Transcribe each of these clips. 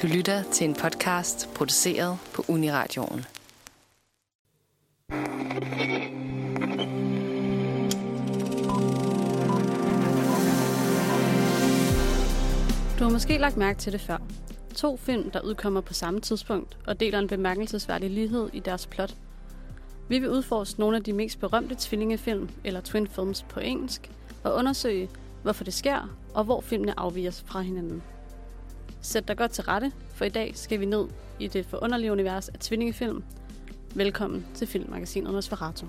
Du lytter til en podcast produceret på Uniradioen. Du har måske lagt mærke til det før. 2 film, der udkommer på samme tidspunkt og deler en bemærkelsesværdig lighed i deres plot. Vi vil udforske nogle af de mest berømte tvillingefilm, eller twin films på engelsk, og undersøge, hvorfor det sker, og hvor filmene afviger fra hinanden. Sæt dig godt til rette, for i dag skal vi ned i det forunderlige univers af tvillingefilm. Velkommen til Filmmagasinet Nosferatu.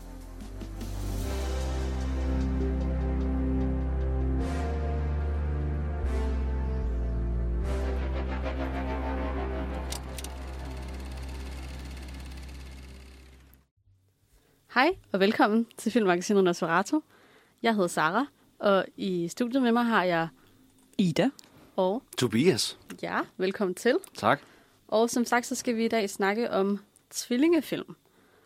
Hej og velkommen til Filmmagasinet Nosferatu. Jeg hedder Sara, og i studiet med mig har jeg Ida og Tobias. Ja, velkommen til. Tak. Og som sagt, så skal vi i dag snakke om tvillingefilm,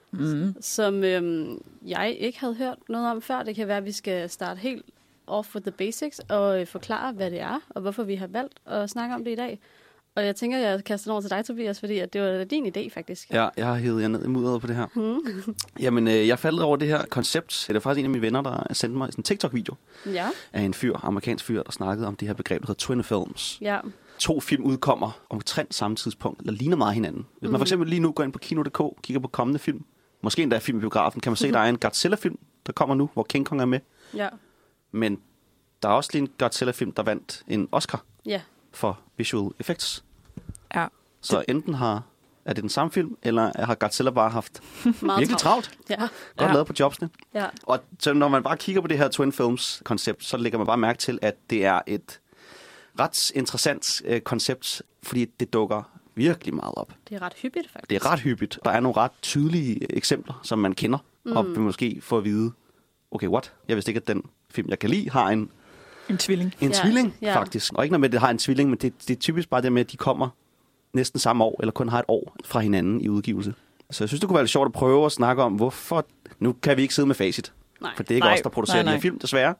som jeg ikke havde hørt noget om før. Det kan være, at vi skal starte helt off with the basics og forklare, hvad det er, og hvorfor vi har valgt at snakke om det i dag. Og jeg tænker, jeg kaster den over til dig, Tobias, fordi at det var din idé, faktisk. Ja, jeg har hævet jer ned i mudderet på det her. Jamen, jeg faldt over det her koncept. Det er faktisk en af mine venner, der sendte mig en TikTok-video af en amerikansk fyr, der snakkede om det her begreb, der hedder twin films. Ja. 2 film udkommer omtrent samme tidspunkt, eller ligner meget hinanden. Hvis man for eksempel lige nu går ind på Kino.dk, kigger på kommende film, måske endda film i biografen, kan man se, at der er en Godzilla-film, der kommer nu, hvor King Kong er med. Ja. Men der er også lige en Godzilla-film, der vandt en Oscar for visual effects. Ja. Så enten er det den samme film, eller har Godzilla bare haft virkelig travlt. Ja. Godt lavet på jobsene. Ja. Og så når man bare kigger på det her twin films koncept, så lægger man bare mærke til, at det er et ret interessant koncept, fordi det dukker virkelig meget op. Det er ret hyppigt, faktisk. Det er ret hyppigt. Der er nogle ret tydelige eksempler, som man kender, og vil måske få at vide, okay, what? Jeg vidste ikke, at den film, jeg kan lide, har en tvilling. En tvilling, faktisk. Og ikke noget med, at det har en tvilling, men det er typisk bare det med, at de kommer næsten samme år, eller kun har et år fra hinanden i udgivelse. Så jeg synes, det kunne være lidt sjovt at prøve at snakke om, hvorfor... Nu kan vi ikke sidde med facit, for det er ikke os, der producerer de her film, desværre.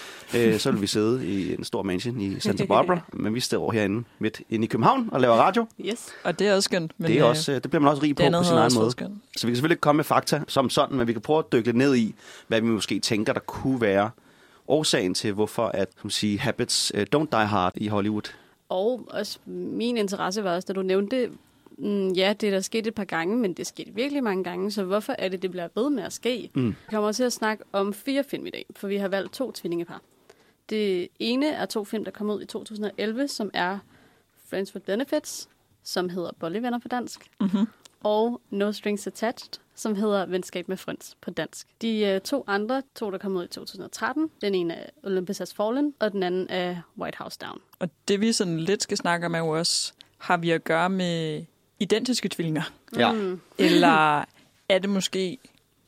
Så vil vi sidde i en stor mansion i Santa Barbara, men vi står herinde midt inde i København og laver radio. Yes. Og det er også skønt. Men det, er også, det bliver man også rig på sin egen måde. Så vi kan selvfølgelig ikke komme med fakta som sådan, men vi kan prøve at dykke lidt ned i, hvad vi måske tænker, der kunne være årsagen til, hvorfor at, som sige, habits don't die hard i Hollywood. Og også min interesse var også, da du nævnte det, ja, det er der sket et par gange, men det skete virkelig mange gange, så hvorfor er det bliver ved med at ske? Vi kommer til at snakke om 4 film i dag, for vi har valgt 2 tvillingepar. Det ene er 2 film, der kom ud i 2011, som er Friends with Benefits, som hedder Bollevenner på dansk, og No Strings Attached, som hedder Venskab med Friends på dansk. De 2 andre, der kom ud i 2013, den ene er Olympus Has Fallen, og den anden er White House Down. Og det vi sådan lidt skal snakke om er jo også, har vi at gøre med identiske tvillinger? Ja. Eller er det måske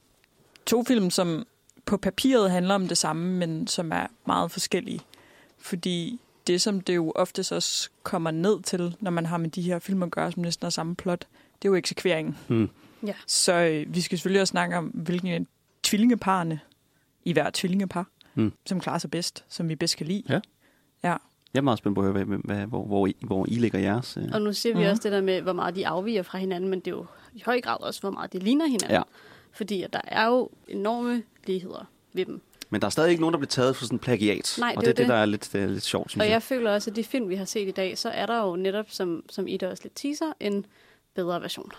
2 film, som på papiret handler om det samme, men som er meget forskellige? Fordi det, som det jo oftest også kommer ned til, når man har med de her film at gøre, som næsten er samme plot, det er jo eksekveringen. Ja. Så vi skal selvfølgelig også snakke om, hvilke tvillingeparerne i hver tvillingepar, som klarer sig bedst, som vi bedst kan lide. Ja. Ja. Jeg er meget spændt på at høre, hvor I lægger jeres. Og nu siger vi også det der med, hvor meget de afviger fra hinanden, men det er jo i høj grad også, hvor meget de ligner hinanden. Ja. Fordi at der er jo enorme ligheder ved dem. Men der er stadig ikke nogen, der bliver taget for sådan en plagiat. Nej, og det er det, der er lidt sjovt, synes jeg. Og jeg føler også, at de film, vi har set i dag, så er der jo netop, som Ida også lidt teaser, en bedre version.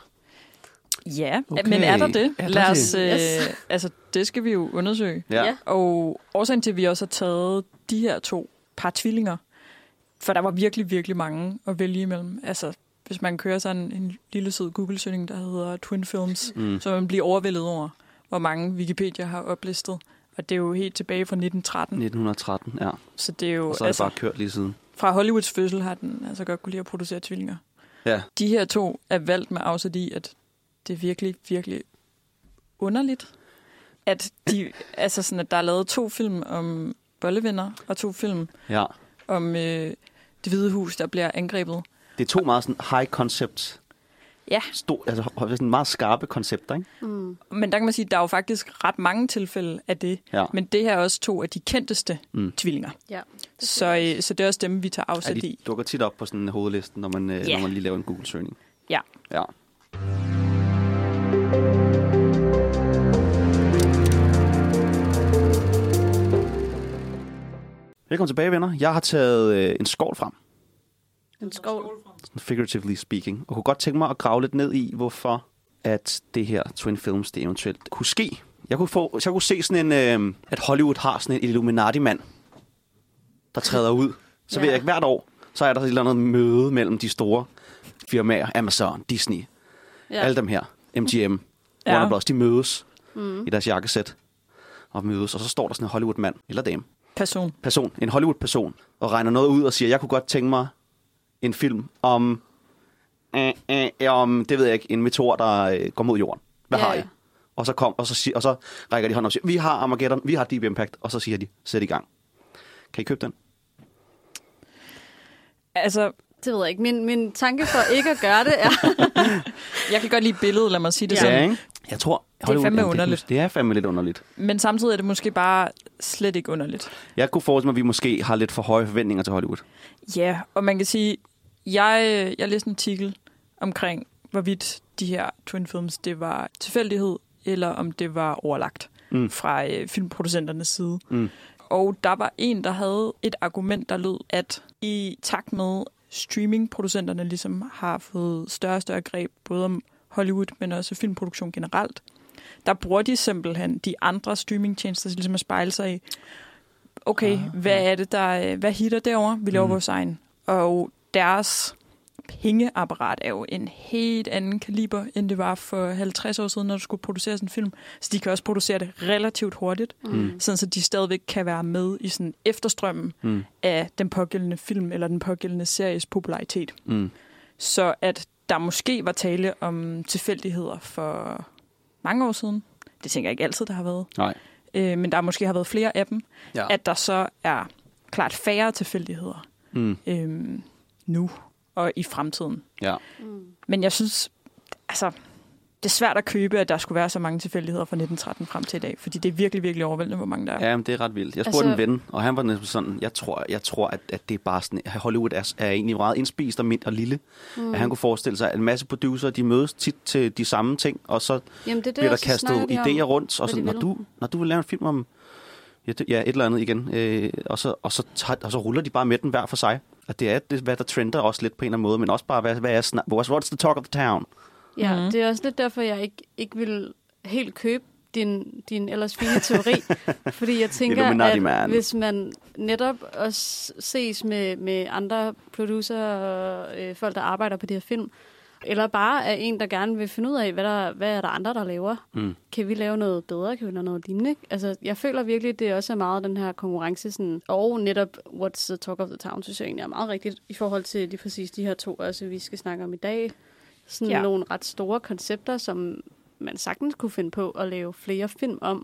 Ja, okay. Men er der det? Ja, Lad os, altså, det skal vi jo undersøge. Ja. Og årsagen til, at vi også har taget de her 2 par tvillinger, for der var virkelig, virkelig mange at vælge imellem. Altså, hvis man kører sådan en lille sød Google-søgning, der hedder Twin Films, så man bliver overvældet over, hvor mange Wikipedia har oplistet. Og det er jo helt tilbage fra 1913. 1913, ja. Så det er jo, og så er det bare kørt lige siden. Fra Hollywoods fødsel har den altså godt kunne lide at producere tvillinger. Ja. De her 2 er valgt med afsæt i, at det er virkelig, virkelig underligt, at altså sådan, at der er lavet 2 film om bollevenner, og 2 film om Det Hvide Hus, der bliver angrebet. Det er 2 meget sådan high concept Ja. Altså sådan meget skarpe koncepter, ikke? Men der kan man sige, at der er jo faktisk ret mange tilfælde af det. Ja. Men det her er også 2 af de kendteste tvillinger. Ja. Så det er også dem, vi tager afsæt De i. dukker tit op på sådan en hovedliste, når man lige laver en Google-søgning. Ja. Ja. Velkommen tilbage, venner. Jeg har taget en skål frem. En skål. Figuratively speaking. Og kunne godt tænke mig at grave lidt ned i, hvorfor at det her Twin Films, det eventuelt kunne ske. Jeg kunne se sådan en, at Hollywood har sådan en Illuminati-mand, der træder ud. Så ved jeg ikke, hvert år, så er der et eller andet møde mellem de store firmaer, Amazon, Disney, alle dem her, MGM, Warner Bros., de mødes i deres jakkesæt og mødes, og så står der sådan en Hollywood-mand eller dame. Person, en Hollywood-person, og regner noget ud og siger, jeg kunne godt tænke mig en film om det ved jeg ikke, en meteor, der går mod jorden. Hvad har I? Og så rækker de hånden op og siger, vi har Armageddon, vi har Deep Impact, og så siger de, sæt i gang. Kan I købe den? Altså, det ved jeg ikke. Min tanke for ikke at gøre det er... Jeg kan godt lide billedet, lad mig sige det sådan. Ja, ikke? Jeg tror, det er fandme underligt. Det er fandme lidt underligt. Men samtidig er det måske bare slet ikke underligt. Jeg kunne forestille mig, at vi måske har lidt for høje forventninger til Hollywood. Ja, og man kan sige, jeg læste en artikel omkring, hvorvidt de her Twin Films, det var tilfældighed, eller om det var overlagt fra filmproducenternes side. Og der var en, der havde et argument, der lød, at i takt med streamingproducenterne ligesom har fået større og større greb, både om Hollywood, men også filmproduktion generelt, der bruger de simpelthen de andre streamingtjenester til ligesom at spejle sig i, okay, hvad er det, hvad hitter derovre? Vi laver vores egen. Og deres pengeapparat er jo en helt anden kaliber, end det var for 50 år siden, når du skulle producere sådan en film. Så de kan også producere det relativt hurtigt, sådan så de stadigvæk kan være med i sådan efterstrømmen af den pågældende film eller den pågældende series popularitet. Så at der måske var tale om tilfældigheder for mange år siden, det tænker jeg ikke altid, der har været. Nej. Men der måske har været flere af dem, at der så er klart færre tilfældigheder nu og i fremtiden. Ja. Men jeg synes, altså, det er svært at købe, at der skulle være så mange tilfældigheder fra 1913 frem til i dag, fordi det er virkelig, virkelig overvældende, hvor mange der er. Ja, men det er ret vildt. Jeg spurgte en ven, og han var næsten sådan, jeg tror at det er bare sådan, Hollywood er egentlig meget indspist og mindre og lille. At han kunne forestille sig, at en masse producer, de mødes tit til de samme ting, og så bliver der kastet idéer rundt, og så når du vil lave en film om et eller andet igen, og så ruller de bare med den hver for sig. Og det er hvad der trender også lidt på en eller anden måde, men også bare, what's the talk of the town? Ja, det er også lidt derfor, jeg ikke vil helt købe din ellers fine teori. Fordi jeg tænker, at hvis man netop også ses med andre producer og folk, der arbejder på de her film, eller bare er en, der gerne vil finde ud af, hvad er der andre, der laver. Kan vi lave noget bedre? Kan vi lave noget lignende? Altså, jeg føler virkelig, det også er meget den her konkurrence, sådan, og netop What's the Talk of the Town, synes jeg egentlig er meget rigtigt i forhold til lige præcis de her 2, altså vi skal snakke om i dag. Sådan nogle ret store koncepter, som man sagtens kunne finde på at lave flere film om.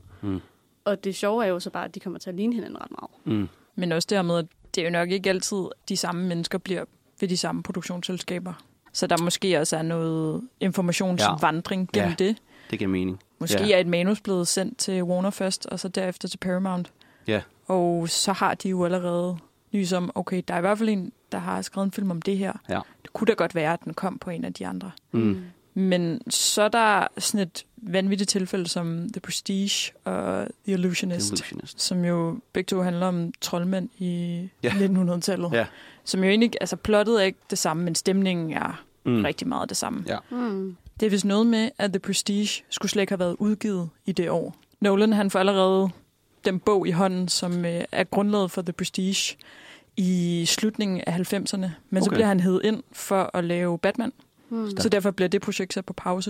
Og det sjove er jo så bare, at de kommer til at ligne hinanden ret meget. Men også det her med, at det er jo nok ikke altid de samme mennesker bliver ved de samme produktionsselskaber. Så der måske også er noget informationsvandring gennem det. Det giver mening. Måske er et manus blevet sendt til Warner først, og så derefter til Paramount. Ja. Og så har de jo allerede nys om, okay, der er i hvert fald en, der har skrevet en film om det her. Ja. Det kunne da godt være, at den kom på en af de andre. Men så er der sådan et vanvittigt tilfælde som The Prestige og The Illusionist. Som jo begge to handler om troldmænd i 1900-tallet. Ja. Som jo egentlig, altså plottet er ikke det samme, men stemningen er rigtig meget det samme. Ja. Det er vist noget med, at The Prestige skulle slet ikke have været udgivet i det år. Nolan, han får allerede den bog i hånden, som er grundlaget for The Prestige i slutningen af 90'erne. Men så bliver han hevet ind for at lave Batman. Så derfor bliver det projekt sat på pause.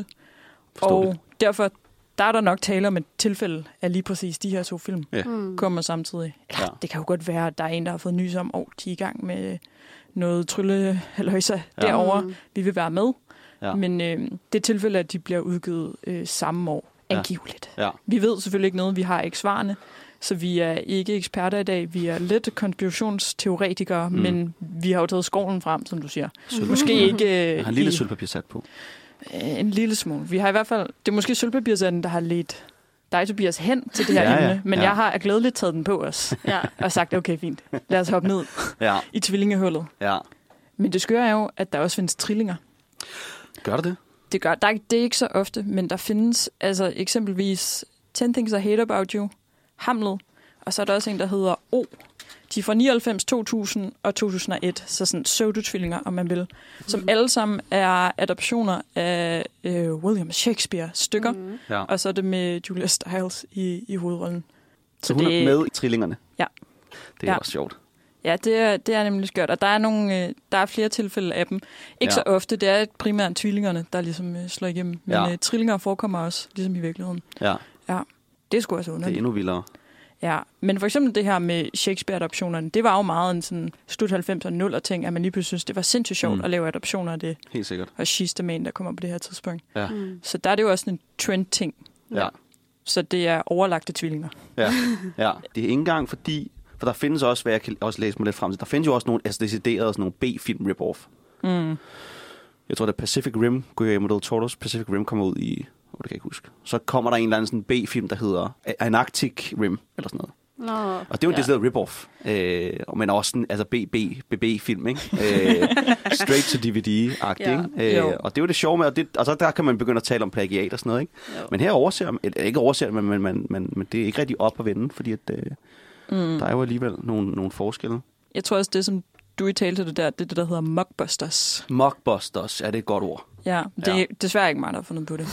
Og derfor der er der nok tale om et tilfælde af lige præcis de her 2 film kommer samtidig. Eller det kan jo godt være, at der er en, der har fået nys om, de er i gang med noget tryllehalløjsa derovre. Vi vil være med. Ja. Men det tilfælde, at de bliver udgivet samme år, angiveligt. Ja. Vi ved selvfølgelig ikke noget, vi har ikke svarene. Så vi er ikke eksperter i dag. Vi er lidt konspirationsteoretikere, men vi har jo taget skoven frem, som du siger. Måske ikke... Jeg har en lille sølvpapir sat på. En lille smule. Vi har i hvert fald... Det er måske sølvpapirsanden, der har ledt dig, Tobias, hen til det her Ja, emne. Men jeg har glædeligt taget den på os. Og sagt, okay, fint. Lad os hoppe ned i tvillingehullet. Ja. Men det skøre er jo, at der også findes trillinger. Gør det? Det er ikke så ofte, men der findes altså eksempelvis 10 Things I Hate About You, Hamlet, og så er der også en, der hedder O. De er fra 99, 2000 og 2001, så sådan pseudo-tvillinger, om man vil, som alle sammen er adaptioner af William Shakespeare-stykker, og så er det med Julia Stiles i hovedrollen. Så hun er med i trillingerne? Ja. Det er også sjovt. Ja, det er nemlig skørt, og der er flere tilfælde af dem. Ikke så ofte, det er primært tvillingerne, der ligesom slår igennem, men trillinger forekommer også, ligesom i virkeligheden. Ja. Det er sgu også underligt. Det er endnu vildere. Ja, men for eksempel det her med Shakespeare-adoptionerne, det var jo meget en sådan slut 90'er 0'er ting, at man lige pludselig synes, det var sindssygt sjovt at lave adoptioner af det. Helt sikkert. Og She's the Man, der kommer på det her tidspunkt. Ja. Så der er det jo også en trend-ting. Ja. Så det er overlagte tvillinger. Ja. Det er ikke engang fordi, for der findes også, hvad jeg kan også læse mig lidt frem til, der findes jo også nogle deciderede sådan nogle B-film rip-off. Jeg tror, det er Pacific Rim, Guillermo del Toro's Pacific Rim kommer ud i... det kan jeg ikke huske. Så kommer der en eller anden sådan B-film, der hedder Antarctic Rim, eller sådan noget. Og det er jo en decideret rip-off. Men også sådan, altså BB-film, ikke? Straight to DVD-agtig, ikke? Og det er jo det sjove med, og så der kan man begynde at tale om plagiat og sådan noget, ikke? Men her overser men det er ikke rigtig op at vende, fordi at, der er jo alligevel nogle forskelle. Jeg tror også, det som du i tale til det er det, der hedder mockbusters. Mockbusters, er det et godt ord? Ja, det er desværre ikke mig, der har fundet på det.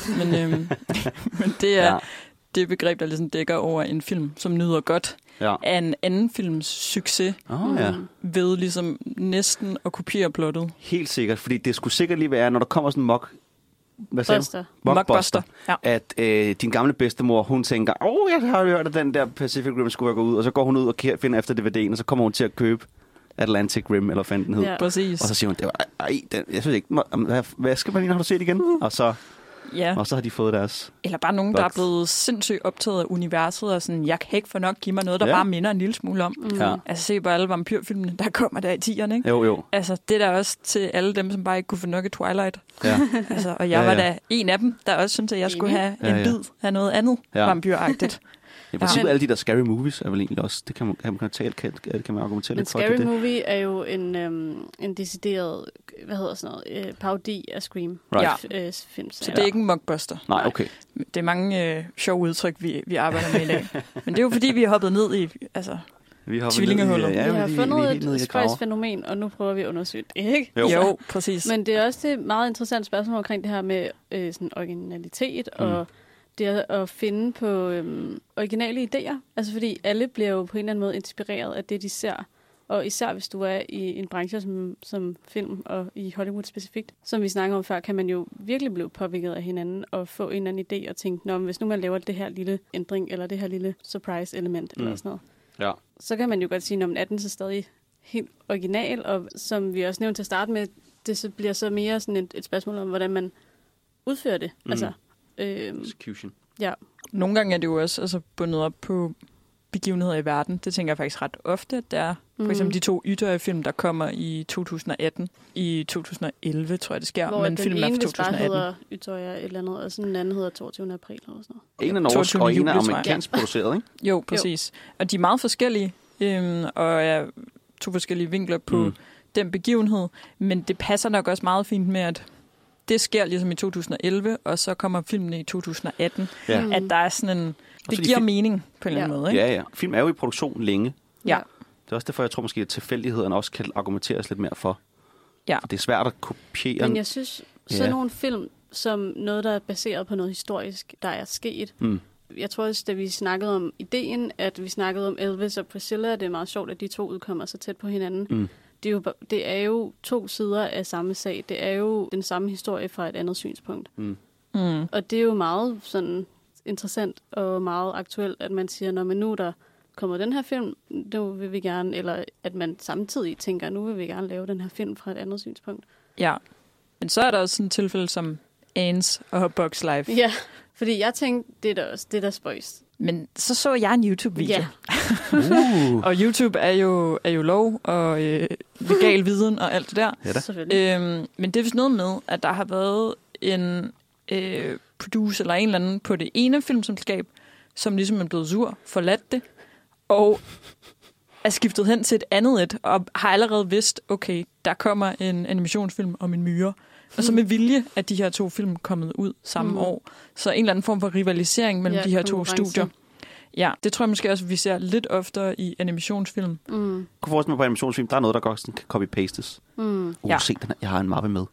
Men det er det begreb, der ligesom dækker over en film, som nyder godt af en anden films succes, ved ligesom næsten at kopiere plottet. Helt sikkert, fordi det skulle sikkert lige være, når der kommer sådan en mockbuster, at din gamle bedstemor, hun tænker, jeg har hørt, at den der Pacific Rim skulle gå ud, og så går hun ud og finder efter DVD'en, og så kommer hun til at købe Atlantic Rim, eller fandt den hed. Ja. Præcis. Og så siger hun, jeg synes ikke, hvad skal man lige, har du set igen? Og så har de fået deres... Eller bare nogen, der er blevet sindssygt optaget af universet, og sådan, jeg kan ikke få nok, give mig noget, der bare minder en lille smule om. Altså se på alle vampyrfilmene, der kommer der i 10'erne, ikke? Jo. Altså det der også til alle dem, som bare ikke kunne få nok af Twilight. Ja. Altså, og jeg var da en af dem, der også syntes, at jeg skulle have en bid af noget andet vampyragtigt. I princippet alle de der scary movies er vel egentlig også, det kan man argumentere lidt for. Men Scary Movie er jo en decideret, parodi af Scream. Film. Så det er ikke en mockbuster. Nej, okay. Det er mange sjove udtryk, vi arbejder med i dag. Men det er jo fordi, vi er hoppet ned i tvillingehullet. Vi har fundet et spøjs fænomen, og nu prøver vi at undersøge det, ikke? Jo, præcis. Men det er også et meget interessant spørgsmål omkring det her med sådan originalitet og det at finde på originale idéer. Altså fordi alle bliver jo på en eller anden måde inspireret af det, de ser. Og især hvis du er i en branche som film og i Hollywood specifikt, som vi snakkede om før, kan man jo virkelig blive påvirket af hinanden og få en eller anden idé og tænke, hvis nu man laver det her lille ændring eller det her lille surprise-element eller sådan noget, så kan man jo godt sige, at den så stadig helt original, og som vi også nævnte til at starte med, det så bliver så mere sådan et spørgsmål om, hvordan man udfører det. Altså execution. Ja. Nogle gange er det jo også bundet op på begivenheder i verden. Det tænker jeg faktisk ret ofte, at der er. For eksempel de 2 Utøya-film, der kommer i 2018. I 2011, tror jeg, det sker. Hvor men filmen er fra 2018. hedder Utøya et eller andet, og sådan den anden hedder 22. april eller sådan noget. En er norsk, og en er amerikansk produceret, ikke? Jo, præcis. Og de er meget forskellige, og er 2 forskellige vinkler på den begivenhed. Men det passer nok også meget fint med, at det sker ligesom i 2011, og så kommer filmen i 2018. Ja. At der er sådan en... Det giver mening på en eller anden måde, ikke? Ja. Film er jo i produktion længe. Ja. Det er også derfor, jeg tror måske, at tilfældighederne også kan argumenteres lidt mere for. Ja. For det er svært at kopiere. Men jeg synes, sådan nogle film, som noget, der er baseret på noget historisk, der er sket. Jeg tror også, da vi snakkede om ideen, at vi snakkede om Elvis og Priscilla, det er meget sjovt, at de 2 udkommer så tæt på hinanden. Det er jo 2 sider af samme sag. Det er jo den samme historie fra et andet synspunkt. Og det er jo meget sådan interessant og meget aktuelt, at man siger, når man nu der kommer den her film, nu vil vi gerne, eller at man samtidig tænker, nu vil vi gerne lave den her film fra et andet synspunkt. Ja, men så er der også sådan et tilfælde som Anne's og Bugs Life. Ja, fordi jeg tænkte, det er da også det, der spøjs. Men så jeg en YouTube-video. Ja. Og YouTube er jo lov og legal viden og alt det der. Ja, men det er vist noget med, at der har været en producer eller en eller anden på det ene filmselskab, som ligesom er blevet sur, forladt det, og er skiftet hen til et andet og har allerede vidst, okay, der kommer en animationsfilm om en myre. Og så med vilje er de her 2 film kommet ud samme år. Så en eller anden form for rivalisering mellem de her 2 studier. Ja, det tror jeg måske også, vi ser lidt oftere i animationsfilm. Jeg kunne forestille mig på animationsfilm, der er noget, der godt kan copy-pastes. Se, jeg har en mappe med.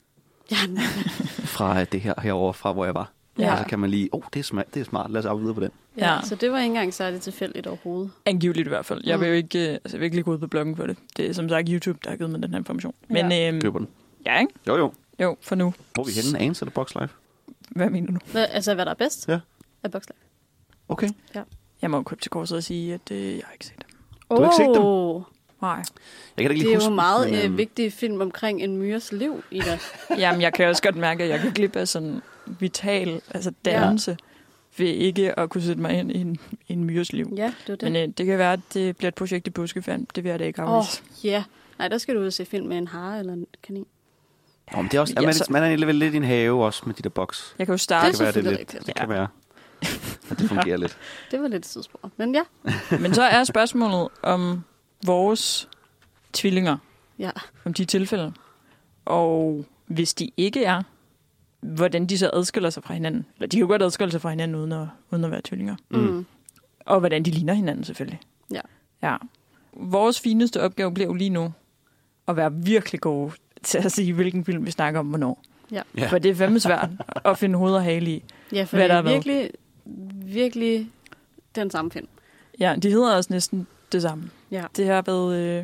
Fra det herovre, fra hvor jeg var. Ja. Og så kan man lige, det er smart, lad os arbejde videre på den. Ja, så det var ikke engang særligt tilfældigt overhovedet. Angiveligt i hvert fald. Jeg vil jo ikke, jeg vil ikke gå ud på bloggen for det. Det er som sagt YouTube, der har givet mig den her information. Men, køber den. Ja, ikke? Jo, for nu. Hvor er vi henne? Anes eller Box Live? Hvad mener du? Hvad der er bedst? Ja. Af Box Live. Okay. Ja. Jeg må købe til korset og sige, at jeg har ikke set dem. Du har ikke set dem? Nej. Jeg kan ikke det lige er huske, jo meget vigtige film omkring en myres liv, Ida. Jamen, jeg kan også godt mærke, at jeg kan glip af sådan vital dannelse ved ikke at kunne sætte mig ind i en myres liv. Ja, det er det. Men det kan være, at det bliver et projekt i påskeferien. Det vil jeg da ikke afvise. Ja. Nej, der skal du ud og se film med en hare eller en kanin. Men det er også, man er lidt i en have også med de der boks. Jeg kan jo starte. Det er selvfølgelig rigtigt. Det kan være. Og det fungerer lidt. Det var lidt tidsspor, men ja. Men så er spørgsmålet om vores tvillinger. Ja. Om de tilfælde. Og hvis de ikke er, hvordan de så adskiller sig fra hinanden. Eller de kan jo godt adskille sig fra hinanden uden at være tvillinger. Og hvordan de ligner hinanden selvfølgelig. Ja. Vores fineste opgave bliver jo lige nu at være virkelig gode til at sige, hvilken film vi snakker om hvornår. Ja. For det er fandme svært at finde hoved og hale i. Ja, for det er virkelig den samme film. Ja, de hedder også næsten det samme. Ja. Det har været,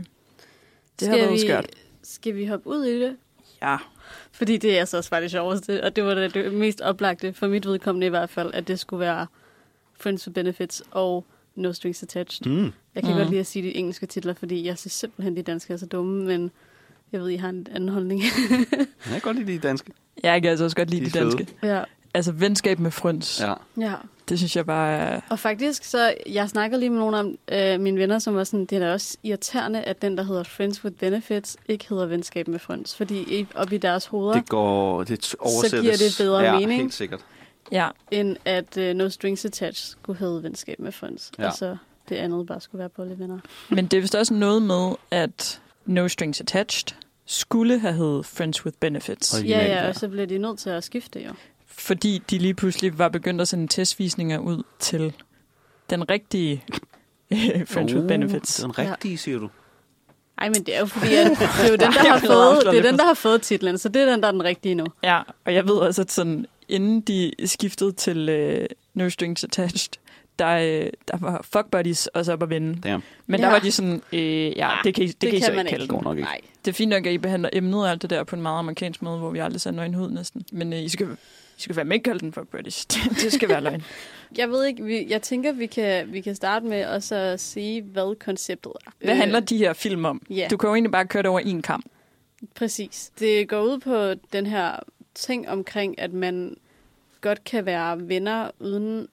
skørt. Skal vi hoppe ud i det? Ja. Fordi det er altså også faktisk sjoveste, og det var det mest oplagte for mit vedkommende i hvert fald, at det skulle være Friends with Benefits og No Strings Attached. Jeg kan godt lide at sige de engelske titler, fordi jeg synes simpelthen, de danske er så dumme, men jeg ved, I har en anden holdning. Jeg kan godt lide de danske. Jeg kan altså også godt lide de danske. Ja. Altså venskab med Friends. Ja. Det synes jeg bare er... Og faktisk, så jeg snakker lige med nogle af mine venner, som var sådan, det er da også irriterende, at den, der hedder Friends with Benefits, ikke hedder venskab med Friends. Fordi op i deres hoveder, det oversættes. Så giver det bedre mening. Helt sikkert. Ja. End at No Strings Attached skulle hedde venskab med Friends. Ja. Altså det andet bare skulle være bollevenner. Men det er vist også noget med, at No Strings Attached skulle have heddet Friends with Benefits. Ja, og så blev de nødt til at skifte jo. Fordi de lige pludselig var begyndt at sende testvisninger ud til den rigtige Friends with Benefits. Den rigtige, siger du? Nej, men det er jo fordi, at det er jo den, der har fået, det er den, der har fået titlen, så det er den, der er den rigtige nu. Ja, og jeg ved også, at sådan, inden de skiftede til No Strings Attached, der var fuck buddies også op at vinde. Damn. Men der var de sådan, det kan I så ikke kalde det. Nej. Det er fint nok, at I behandler emnet og alt det der på en meget amerikansk måde, hvor vi aldrig sender en hud næsten. Men I skal fandme ikke kalde den fuck buddies. Det skal være løgn. Jeg ved ikke, jeg tænker, vi kan starte med også at sige, hvad konceptet er. Hvad handler de her film om? Yeah. Du kan jo egentlig bare køre det over en kamp. Præcis. Det går ud på den her ting omkring, at man godt kan være venner uden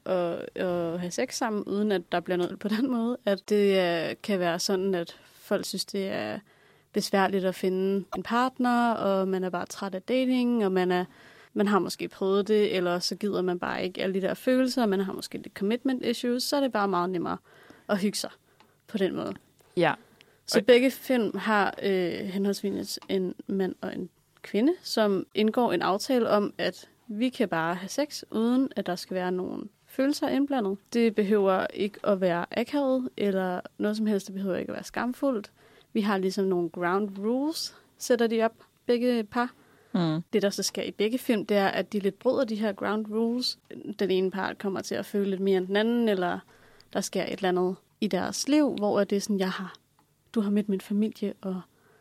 at have sex sammen, uden at der bliver noget på den måde. At det kan være sådan, at folk synes, det er besværligt at finde en partner, og man er bare træt af dating, og man har måske prøvet det, eller så gider man bare ikke alle de der følelser, og man har måske lidt commitment issues, så er det bare meget nemmere at hygge sig på den måde. Ja. Så begge film har henholdsvis en mand og en kvinde, som indgår en aftale om, at vi kan bare have sex, uden at der skal være nogen følelser indblandet. Det behøver ikke at være akavet, eller noget som helst. Det behøver ikke at være skamfuldt. Vi har ligesom nogle ground rules, sætter de op, begge par. Det, der så sker i begge film, det er, at de lidt bryder de her ground rules. Den ene part kommer til at føle lidt mere end den anden, eller der sker et eller andet i deres liv, hvor det er sådan, du har mødt min familie, og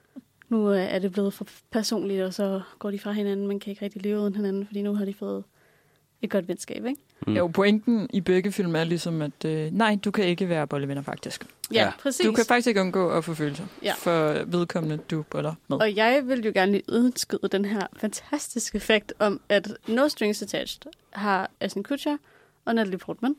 nu er det blevet for personligt, og så går de fra hinanden. Man kan ikke rigtig leve uden hinanden, fordi nu har de fået et godt venskab, ikke? Jo, pointen i begge film er ligesom, at nej, du kan ikke være bollevenner faktisk. Ja, præcis. Du kan faktisk ikke undgå at få følelser for vedkommende, du boller med. Og jeg vil jo gerne lige udskyde den her fantastiske fakt om, at No Strings Attached har Ashton Kutcher og Natalie Portman.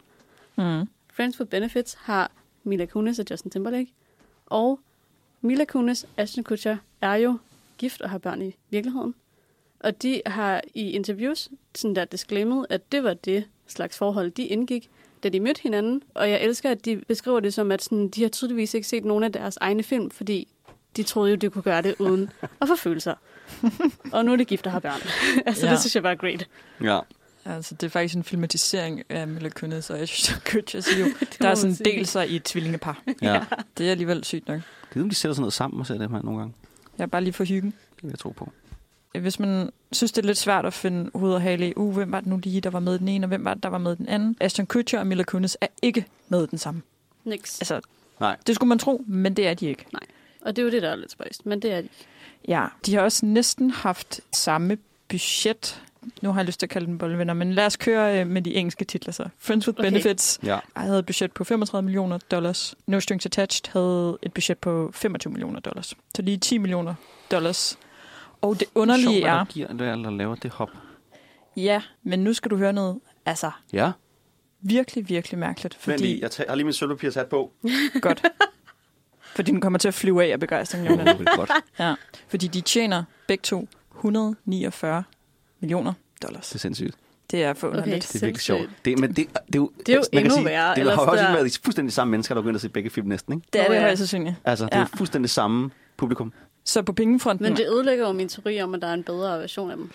Friends with Benefits har Mila Kunis og Justin Timberlake. Og Mila Kunis og Ashton Kutcher er jo gift og har børn i virkeligheden. Og de har i interviews sådan der disclaimet, at det var det slags forhold, de indgik, da de mødte hinanden. Og jeg elsker, at de beskriver det som, at sådan, de har tydeligvis ikke set nogen af deres egne film, fordi de troede jo, de kunne gøre det uden at få følelser. Og nu er de gift og har børn. Altså, det synes jeg bare er great. Ja. Altså, det er faktisk en filmatisering af Mila Kunis og Ashton Kutcher, der er sådan del sig i et tvillingepar. Ja. Det er alligevel sygt nok. Jeg ved, om de sætter sådan noget sammen og ser det her nogle gange. Jeg er bare lige for hyggen. Det vil jeg tro på. Hvis man synes, det er lidt svært at finde hoved og hale i, hvem var det nu lige, der var med i den ene, og hvem var det, der var med i den anden? Ashton Kutcher og Mila Kunis er ikke med i den samme. Niks. Altså, nej. Det skulle man tro, men det er de ikke. Nej, og det er jo det, der er lidt spøjst, men det er de ikke. Ja, de har også næsten haft samme budget. Nu har jeg lyst til at kalde den bollevenner, men lad os køre med de engelske titler så. Friends with Benefits havde et budget på $35 million. No Strings Attached havde et budget på $25 million. Så lige $10 million. Og det underlige sjovt, er... der giver det, eller laver det hop. Ja, men nu skal du høre noget. Altså, ja. Virkelig, virkelig mærkeligt. Fordi... jeg har lige min sølvpapir sat på. Godt. Fordi den kommer til at flyve af begejstring. Det er godt. Ja, fordi de tjener begge to $149 millioner. Det er sindssygt. Det er forunderligt. Okay, det er virkelig sjovt. Det er jo endnu værre. Det har også været de fuldstændig samme mennesker, der begynder at se begge film næsten, ikke? Det er det højst sandsynligt. Altså, det er fuldstændig samme publikum. Så på pengefronten... Men det ødelægger jo min teori om, at der er en bedre version af dem.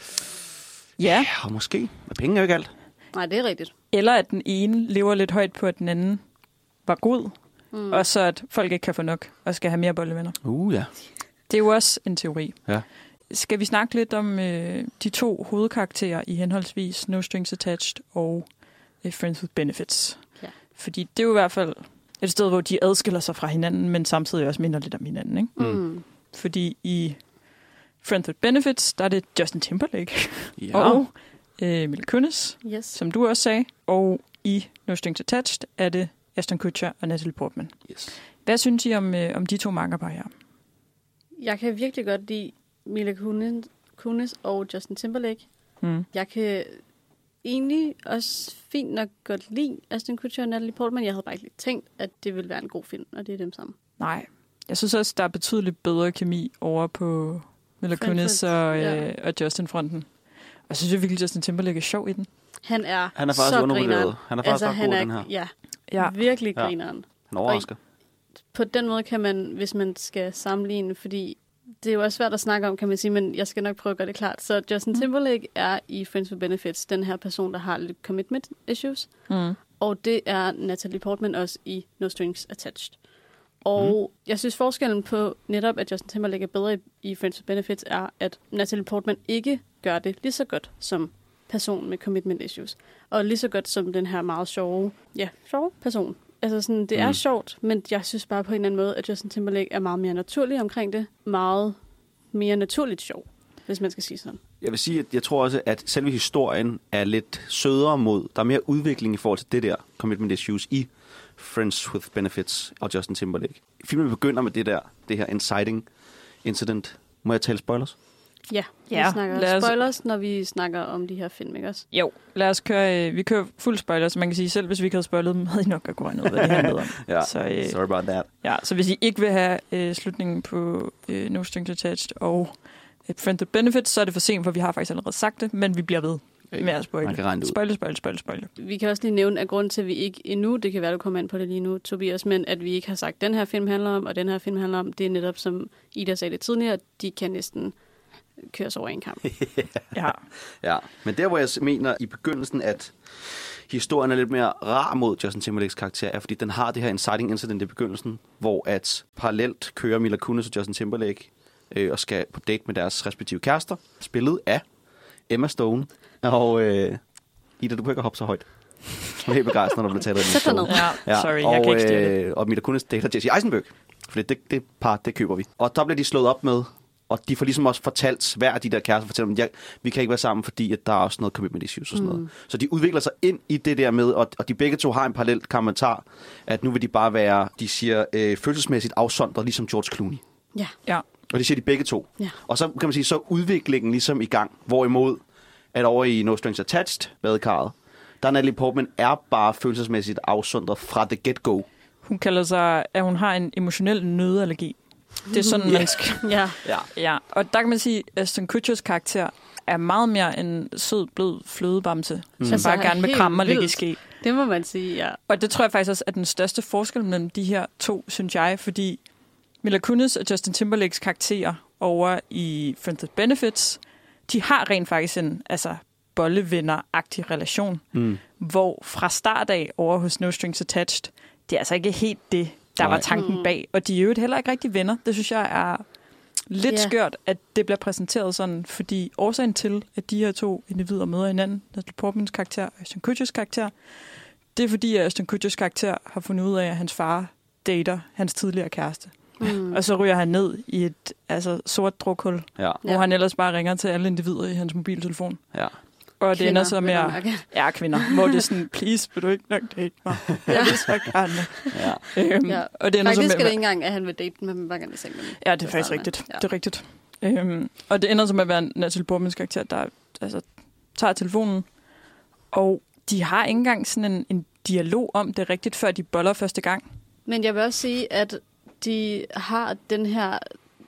Ja. Og måske. Men penge er jo ikke alt. Nej, det er rigtigt. Eller at den ene lever lidt højt på, at den anden var god. Og så at folk ikke kan få nok og skal have mere bollevenner. Ja. Det er jo også en teori. Ja. Skal vi snakke lidt om de to hovedkarakterer i henholdsvis No Strings Attached og Friends with Benefits? Ja. Fordi det er jo i hvert fald et sted, hvor de adskiller sig fra hinanden, men samtidig også minder lidt om hinanden, ikke? Mm. Fordi i Friends with Benefits, der er det Justin Timberlake og Mila Kunis, som du også sagde. Og i No Strings Attached er det Ashton Kutcher og Natalie Portman. Yes. Hvad synes I om de to makkerpar her? Jeg kan virkelig godt lide Mila Kunis og Justin Timberlake. Jeg kan egentlig også fint nok godt lide Ashton Kutcher og Natalie Portman. Jeg havde bare ikke lige tænkt, at det ville være en god film, og det er dem sammen. Nej. Jeg synes også, der er betydeligt bedre kemi over på Mila Kunis og Justin-fronten. Og jeg synes virkelig, Justin Timberlake er sjov i den. Han er faktisk så undervurderet. Han er faktisk ret god i den her. Ja, virkelig grineren. Han overrasker. På den måde kan man, hvis man skal sammenligne, fordi det er jo også svært at snakke om, kan man sige, men jeg skal nok prøve at gøre det klart. Så Justin Timberlake er i Friends with Benefits den her person, der har lidt commitment issues. Og det er Natalie Portman også i No Strings Attached. Og jeg synes forskellen på netop, at Justin Timberlake er bedre i Friends with Benefits, er, at Natalie Portman ikke gør det lige så godt som person med commitment issues. Og lige så godt som den her meget sjove person. Altså sådan, det er sjovt, men jeg synes bare på en eller anden måde, at Justin Timberlake er meget mere naturlig omkring det. Meget mere naturligt sjov, hvis man skal sige sådan. Jeg vil sige, at jeg tror også, at selve historien er lidt sødere mod. Der er mere udvikling i forhold til det der commitment issues i Friends with Benefits og Justin Timberlake. Filmen begynder med det her inciting incident. Må jeg tale spoilers? Ja, vi snakker spoilers, når vi snakker om de her film, ikke også? Jo, lad os køre, vi kører fuld spoilers, så man kan sige, selv hvis vi ikke havde spoilet dem, havde I nok godt regnet ud, hvad det handlede om. Sorry about that. Ja, så hvis I ikke vil have slutningen på No Strings Attached og Friends with Benefits, så er det for sent, for vi har faktisk allerede sagt det, men vi bliver ved med at spoile. Spoile. Vi kan også lige nævne, at grunden til, at vi ikke endnu, det kan være, du kommer ind på det lige nu, Tobias, men at vi ikke har sagt, den her film handler om, og den her film handler om, det er netop, som Ida sagde det tidligere, de kan næsten køres over en kamp. Ja, men der, hvor jeg mener i begyndelsen, at historien er lidt mere rar mod Justin Timberlakes karakter, er, fordi den har det her inciting incident i begyndelsen, hvor at parallelt kører Mila Kunis og Justin Timberlake og skal på date med deres respektive kærester, spillet af Emma Stone. Og Ida, du kan ikke hoppe så højt. Jeg er helt begejstret, når du bliver talt af Emma Stone. Sorry, jeg kan ikke stille det. Og Mila Kunis dater Jesse Eisenberg, for det par, det køber vi. Og der bliver de slået op med, og de får ligesom også fortalt, hver af de der kærester fortæller dem, vi kan ikke være sammen, fordi at der er også noget commitment issues og sådan noget. Så de udvikler sig ind i det der med, og de begge to har en parallel kommentar, at nu vil de bare være, de siger, følelsesmæssigt afsondret, ligesom George Clooney. Ja. Og det siger de begge to. Ja. Og så kan man sige, så udviklingen ligesom i gang, hvorimod, at over i No Strings Attached, badekarret, der Natalie Portman er bare følelsesmæssigt afsondret fra the get-go. Hun kalder sig, at hun har en emotionel nødallergi. Det er sådan, man skal... Ja, og der kan man sige, at Ashton Kutchers karakter er meget mere en sød, blød flødebamse, som Altså, bare gerne vil kramme og ligge i vildt. ske. Det må man sige, ja. Og det tror jeg faktisk også er den største forskel mellem de her to, synes jeg, fordi Mila Kunis og Justin Timberlakes karakterer over i Friends with Benefits, de har rent faktisk en bollevenner-agtig relation, hvor fra start af over hos No Strings Attached, det er altså ikke helt det, der var tanken bag. Og de er jo heller ikke rigtig venner. Det synes jeg er lidt skørt, at det bliver præsenteret sådan, fordi årsagen til, at de her to individer møder hinanden, Natalie Portmans karakter og Ashton Kutchers karakter, det er fordi, at Ashton Kutchers karakter har fundet ud af, at hans far dater hans tidligere kæreste. Og så ryger han ned i et sort drukhul, hvor han ellers bare ringer til alle individer i hans mobiltelefon. Ja. Og det Kvinder, ender så med at kvinder, hvor det er sådan, please, vil du ikke nok date mig? Jeg vil så gerne. Og det ender faktisk så med, er det ikke engang, at han vil date med dem, bare gerne vil sænge med dem. Ja, det er faktisk rigtigt. Ja. Det er rigtigt. Og det ender så med at være Natalie Portmans karakter, der tager telefonen, og de har ikke engang sådan en dialog om det rigtigt, før de boller første gang. Men jeg vil også sige, at de har den her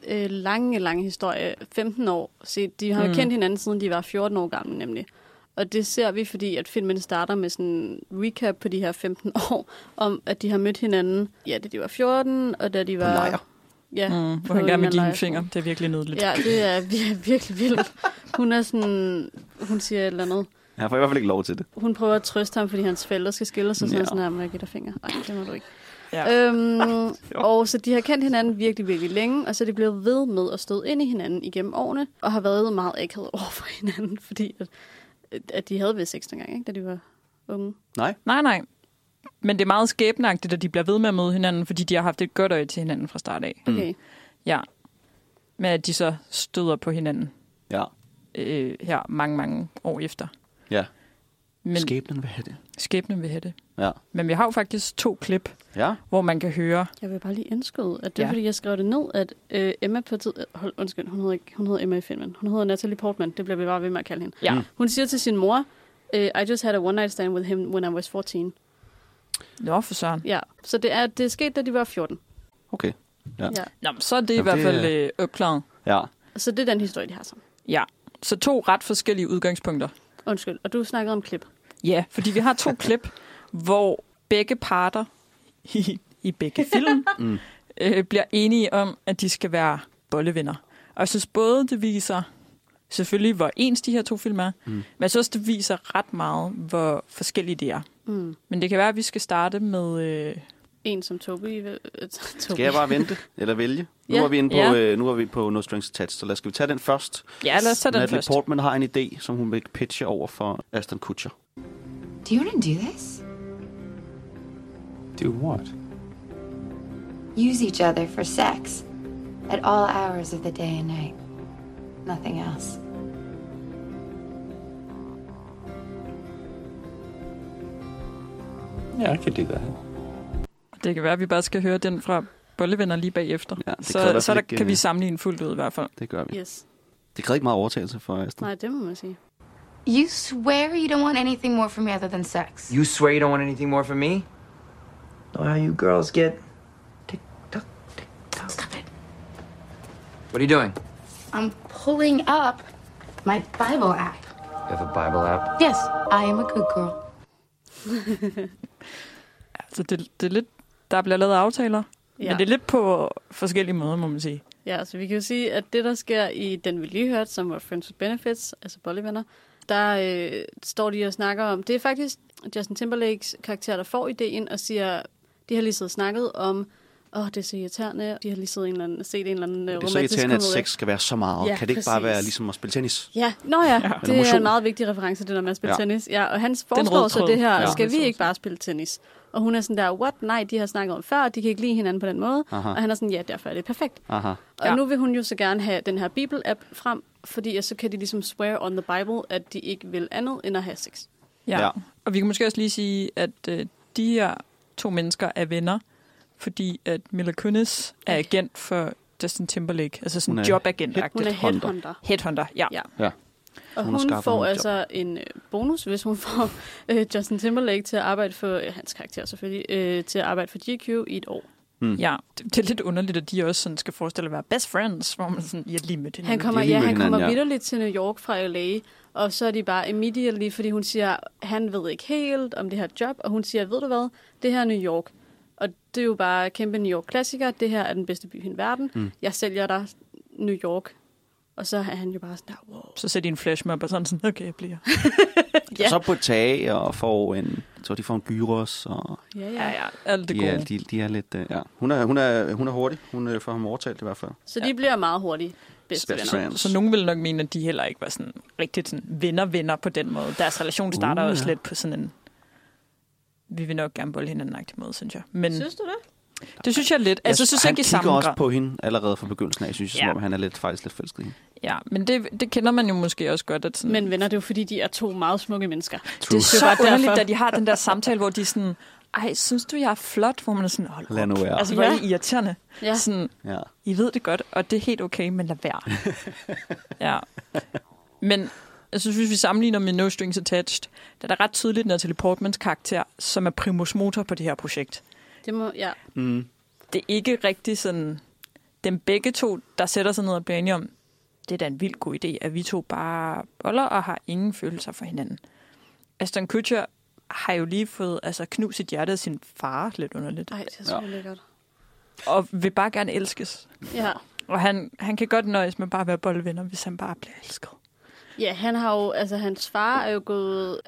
lange historie, 15 år. Så de har jo kendt hinanden, siden de var 14 år gamle, nemlig. Og det ser vi, fordi at filmen starter med sådan en recap på de her 15 år, om at de har mødt hinanden, da de var 14, og da de var... På lejr. Ja, hvor han gerne vil give en finger. Det er virkelig nødvendigt. Ja, det er virkelig vildt. Hun er sådan... Hun siger et eller andet. Jeg får i hvert fald ikke lov til det. Hun prøver at trøste ham, fordi hans forældre skal skille sig, sådan her, må jeg give dig finger? Nej, det må du ikke. Ja. Og så de har kendt hinanden virkelig, virkelig længe, og så er de blevet ved med at støde ind i hinanden igennem årene, og har været meget akavet over for hinanden, fordi at de havde vist sex dengang, ikke, da de var unge. Nej. Men det er meget skæbneagtigt, at de bliver ved med at møde hinanden, fordi de har haft et godt øje til hinanden fra start af. Okay. Ja. Men at de så støder på hinanden. Ja. Her mange år efter. Ja. Men Skæbnen vil have det. Skæbnen vil have det. Ja. Men vi har jo faktisk 2 klip, hvor man kan høre... Jeg vil bare lige indskyde, at det er, fordi jeg skrev det ned, at Emma på tid... Undskyld, hun hedder Emma i filmen. Hun hedder Natalie Portman, det bliver vi bare ved med at kalde hende. Ja. Hun siger til sin mor, I just had a one night stand with him when I was 14. Nå, for søren. Ja, så det skete, da de var 14. Okay. Ja. Nå, så er det i hvert fald opklaret. Ja. Så det er den historie, de har sammen. Ja, så 2 ret forskellige udgangspunkter. Undskyld, og du snakkede om klip. Ja, fordi vi har 2 klip, hvor begge parter i begge film bliver enige om, at de skal være bollevenner. Og jeg synes både, det viser selvfølgelig, hvor ens de her 2 film er, men jeg synes også, det viser ret meget, hvor forskellige de er. Men det kan være, at vi skal starte med... En som Toby. Skal jeg bare vente eller vælge? Nu er vi inde på, nu er vi på No Strings Attached, så skal vi tage den først. Ja, lad os tage den Natalie først. Portman har en idé, som hun vil pitche over for Ashton Kutcher. Do you want to do this? Do what? Use each other for sex at all hours of the day and night. Nothing else. Yeah, I could do that. Det kan være, at vi bare skal høre den fra bollevenner lige bagefter. Ja, så der kan vi sammenligne fuldt ud i hvert fald. Det gør vi. Yes. Det kræver ikke meget overtagelse for Astrid. Nej, det må man sige. You swear you don't want anything more from me other than sex? You swear you don't want anything more from me? Know how you girls get? Tick tock, tick tock. Stop it. What are you doing? I'm pulling up my Bible app. You have a Bible app? Yes, I am a good girl. Altså, det er lidt, der bliver lavet aftaler, men det er lidt på forskellige måder, må man sige. Ja, så vi kan jo sige, at det, der sker i den, vi lige hørte, som var Friends with Benefits, altså bollevenner, der står de og snakker om, det er faktisk Justin Timberlakes karakter, der får ideen og siger, de har lige siddet snakket om, det er så irriterende, de har lige set en eller anden Det er romantisk så irriterende, at komedie. sex skal være så meget. Ja, kan det ikke bare præcis. være ligesom at spille tennis? Ja, det er en meget vigtig reference, det der med at spille tennis. Ja, og han foreslår så det her, skal vi ikke bare spille tennis? Og hun er sådan der, what? Nej, de har snakket om før, de kan ikke lide hinanden på den måde. Aha. Og han er sådan, ja, derfor er det perfekt. Aha. Og nu vil hun jo så gerne have den her Bible-app frem, fordi så kan de ligesom swear on the Bible, at de ikke vil andet end at have sex. Ja. Og vi kan måske også lige sige, at de her 2 mennesker er venner, fordi at Mila Kunis er agent for Justin Timberlake, altså sådan en jobagent-agtigt. Hun er headhunter. Headhunter, ja. Og hun får altså en bonus, hvis hun får Justin Timberlake til at arbejde for, hans karakter selvfølgelig, til at arbejde for GQ i 1 år. Ja, det er lidt underligt, at de også sådan skal forestille at være best friends, hvor man sådan, I er lige med hinanden. Han kommer vitterligt til New York fra LA, og så er de bare immediately, fordi hun siger, han ved ikke helt om det her job, og hun siger, ved du hvad, det her er New York. Og det er jo bare kæmpe New York-klassiker, det her er den bedste by i hele verden. Jeg sælger dig New York. Og så er han jo bare sådan der, wow. Så sætter de en flashmob og sådan, okay, jeg bliver. Ja. Så på et tag og får de får en gyros. Og Ja, alt det gode. De er lidt, ja. Hun er hurtig. Hun får ham overtalt i hvert fald. Så de bliver meget hurtigt bedste venner. Så nogen vil nok mene, at de heller ikke var sådan rigtig sådan venner på den måde. Deres relation starter også lidt på sådan en, vi vil nok gerne bolde hinanden-agtig måde, synes jeg. Men synes du det? Det synes jeg lidt. Altså, synes han ikke i kigger samme også grad på hende allerede fra begyndelsen af, synes jeg, som om han er faktisk lidt forelsket i hende. Ja, men det kender man jo måske også godt. At sådan, men venner, det er jo fordi, de er to meget smukke mennesker. Det er så underligt, da de har den der samtale, hvor de sådan, ej, synes du, jeg er flot? Hvor man er sådan, hold op. Lad nu være. Altså, hvor er I irriterende. Ja. Sådan, I ved det godt, og det er helt okay, men lad være. Ja. Men jeg synes, hvis vi sammenligner med No Strings Attached, der er der ret tydeligt Natalie Portmans karakter, som er primus motor på det her projekt. Det må, ja. Det er ikke rigtig sådan, dem begge to, der sætter sig ned og bliver enige om, det er da en vild god idé, at vi to bare boller og har ingen følelser for hinanden. Ashton Kutcher har jo lige fået knust sit hjerte af sin far, lidt underligt. Ej, det er så lækkert. Og vil bare gerne elskes. Ja. Og han kan godt nøjes med bare at være boldvenner, hvis han bare bliver elsket. Ja, han har jo, hans far er jo gået,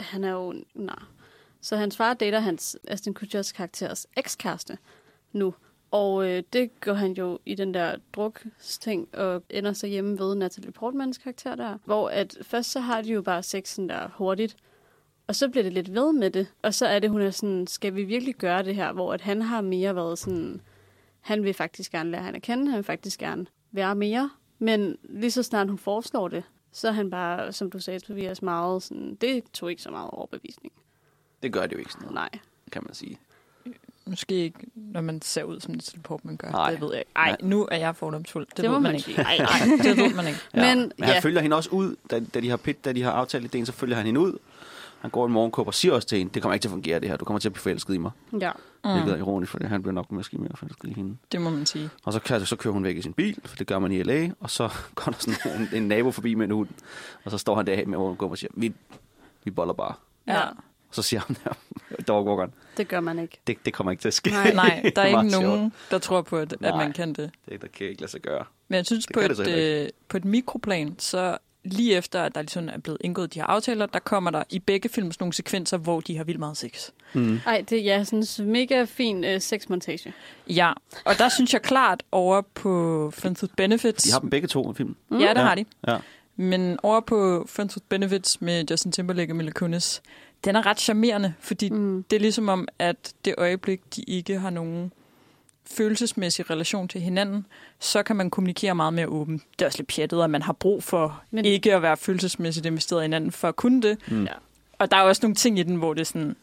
så hans far dater Ashton Kutchers karakteres ekskæreste nu. Og det går han jo i den der druksting og ender så hjemme ved Natalie Portmans karakter der. Hvor at først så har de jo bare sexen der hurtigt, og så bliver det lidt ved med det. Og så er det, hun er sådan, skal vi virkelig gøre det her? Hvor at han har mere været sådan, han vil faktisk gerne lære hende at kende, han vil faktisk gerne være mere. Men lige så snart hun foreslår det, så er han bare, som du sagde, Tobias, meget sådan, det tog ikke så meget overbevisning. Det gør det jo ikke sådan noget. Nej. Kan man sige. Måske ikke, når man ser ud, som Natalie Portman gør. Nej. Det ved jeg ikke. Ej, nu er jeg fordomsfuld. Det må ved man ikke. Nej, det ved man ikke. Ja. Men han følger hende også ud, da de har aftalt ideen, så følger han hende ud. Han går en morgenkåb og siger også til hende, det kommer ikke til at fungere det her, du kommer til at blive forelsket i mig. Ja. Det er ironisk, for han bliver nok måske mere forelsket i hende. Det må man sige. Og så kører hun væk i sin bil, for det gør man i LA, og så går der sådan en nabo forbi med en hund, og så står han der med morgenkåb og siger, vi boller bare. Ja. Og så siger han, dogwalkeren. Det gør man ikke. Det kommer ikke til at ske. Nej, der er ikke nogen, der tror på, at man kan det. Det kan ikke lade sig gøre. Men jeg synes, på et mikroplan, så lige efter, at der ligesom er blevet indgået de her aftaler, der kommer der i begge film nogle sekvenser, hvor de har vildt meget sex. Ej, det er sådan en mega fin sexmontage. Ja, og der synes jeg klart over på Friends with Benefits. De har dem begge to i filmen. Ja, det har de. Ja. Men over på Friends with Benefits med Justin Timberlake og Mila Kunis, den er ret charmerende, fordi det er ligesom om, at det øjeblik, de ikke har nogen følelsesmæssig relation til hinanden, så kan man kommunikere meget mere åbent. Det er også lidt pjattet, at man har brug for ikke at være følelsesmæssigt investeret i hinanden for at kunne det. Ja. Og der er også nogle ting i den, hvor det er sådan,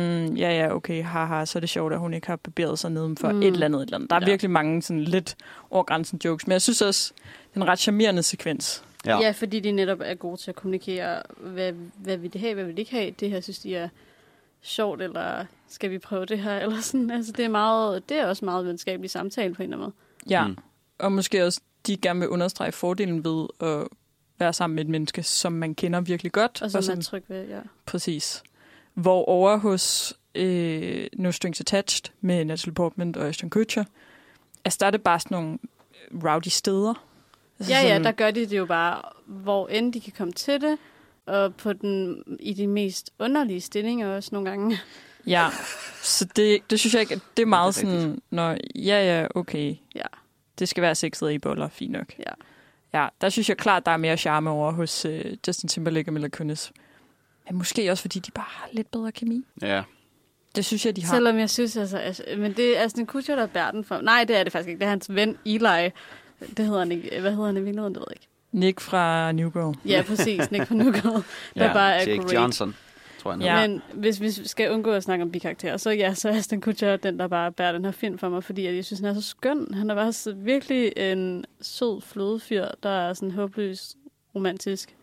okay, haha, så er det sjovt, at hun ikke har barberet sig nedenfor et eller andet. Der er virkelig mange sådan lidt over grænsen jokes, men jeg synes også, det er en ret charmerende sekvens. Ja, fordi de netop er gode til at kommunikere, hvad vil de have, hvad vil de ikke have. Det her synes de er sjovt, eller skal vi prøve det her, eller sådan. Altså, det er også meget venskabelig samtale på en eller anden måde. Ja, og måske også, de gerne vil understrege fordelen ved at være sammen med et menneske, som man kender virkelig godt. Og som er tryg ved, ja. Præcis. Hvor over hos No Strings Attached med Natalie Portman og Ashton Kutcher, altså der er det bare sådan nogle rowdy steder. Altså ja, der gør de det jo bare, hvor end de kan komme til det, og i de mest underlige stillinger også nogle gange. Ja, så det synes jeg ikke, det er meget sådan, okay. Ja. Det skal være sexet i boller, fint nok. Ja, der synes jeg klart, der er mere charme over hos Justin Timberlake og Mila Kunis. Men måske også, fordi de bare har lidt bedre kemi. Ja. Det synes jeg, de har. Selvom jeg synes, men det er Ashton Kutcher, der bærer den for. Nej, det er det faktisk ikke. Det er hans ven Eli. Det hedder han ikke. Hvad hedder han i virkeligheden? Det ved jeg ikke. Nick fra New Girl. Ja, præcis. Nick fra New Girl. Der bare er Jake great. Johnson, tror jeg. Ja. Men hvis vi skal undgå at snakke om bikarakterer, så er Ashton Kutcher den, der bare bærer den her film for mig, fordi jeg synes, han er så skøn. Han er bare virkelig en sød flodefyr, der er sådan håbløst romantisk.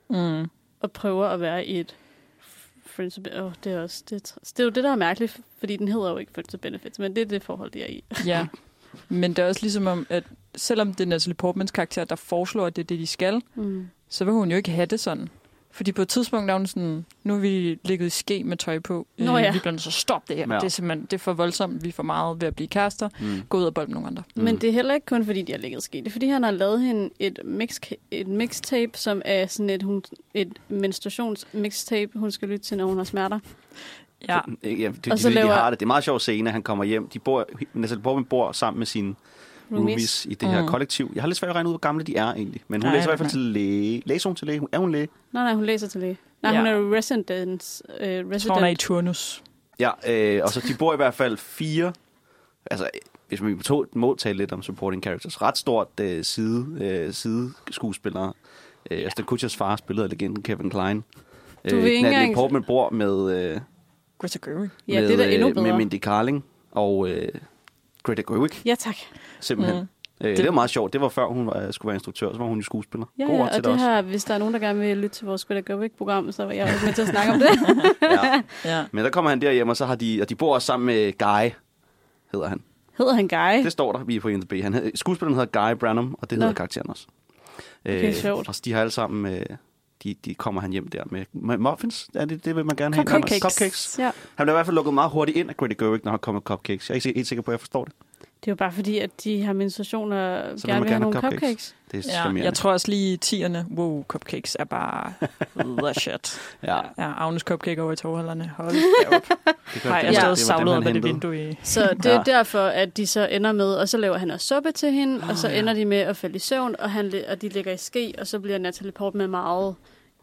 Og prøver at være i et Friends of Benefits. Det er jo det, der er mærkeligt, fordi den hedder jo ikke Friends of Benefits, men det er det forhold, de er i. Ja, Men det er også ligesom om, at selvom det er Natalie Portmans karakter, der foreslår, at det er det, de skal, så vil hun jo ikke have det sådan. Fordi på et tidspunkt er hun sådan, nu har vi ligget i ske med tøj på. Vi bliver nødt til at stoppe det her. Ja. Det er simpelthen det er for voldsomt. Vi er for meget ved at blive kærester. Gå ud og bold med nogle andre. Men det er heller ikke kun, fordi de har ligget i ske. Det er, fordi han har lavet hende et mixtape, som er sådan et menstruationsmixtape, hun skal lytte til, når hun har smerter. Ja, de har det. Det er meget sjovt scene, at han kommer hjem. Natalie Portman bor sammen med sine roomies i det her kollektiv. Jeg har lidt svært at regne ud, hvor gamle de er egentlig. Men hun læser i hvert fald til læge. Læser hun til læge? Er hun læge? Nej, hun læser til læge. Nej, hun er resident. Hun er i turnus. Ja, og så de bor i hvert fald 4. Altså, hvis man må tale lidt om supporting characters. Ret stort sideskuespillere. Ashton Kutchers far spillede af legenden Kevin Kline. Natalie Portman bor med... Greta Gerwig. Ja, det er da endnu bedre. Med Mindy Kaling og Greta Gerwig. Ja, tak. Simpelthen. Det var meget sjovt. Det var før hun skulle være instruktør, så var hun jo skuespiller. Ja, og det her, hvis der er nogen, der gerne vil lytte til vores Greta Gerwig-program, så var jeg også med til at snakke om det. Ja. Men der kommer han derhjemme, og så har de bor også sammen med Guy, hedder han. Hedder han Guy? Det står der, vi er på IMDb. Skuespilleren hedder Guy Branum, og det hedder karakteren også. Okay, sjovt. Og de har alle sammen... De kommer han hjem der med muffins. Er det vil man gerne have? Cupcakes. Ja. Han bliver i hvert fald lukket meget hurtigt ind af Greta Gerwig, når han kommer med cupcakes. Jeg er ikke helt sikker på, at jeg forstår det. Det er jo bare fordi, at de har menstruation og gerne vil have nogle cupcakes. Det er jeg tror også lige 10'erne, cupcakes er bare the shit. Ja, Agnes cupcake over i togholderne. Hold da op. Nej, jeg stod savlet op af det vindue i. Så det er derfor, at de så ender med, og så laver han også suppe til hende, og så ender de med at falde i søvn, og de ligger i ske, og så bliver Natalie Portman meget...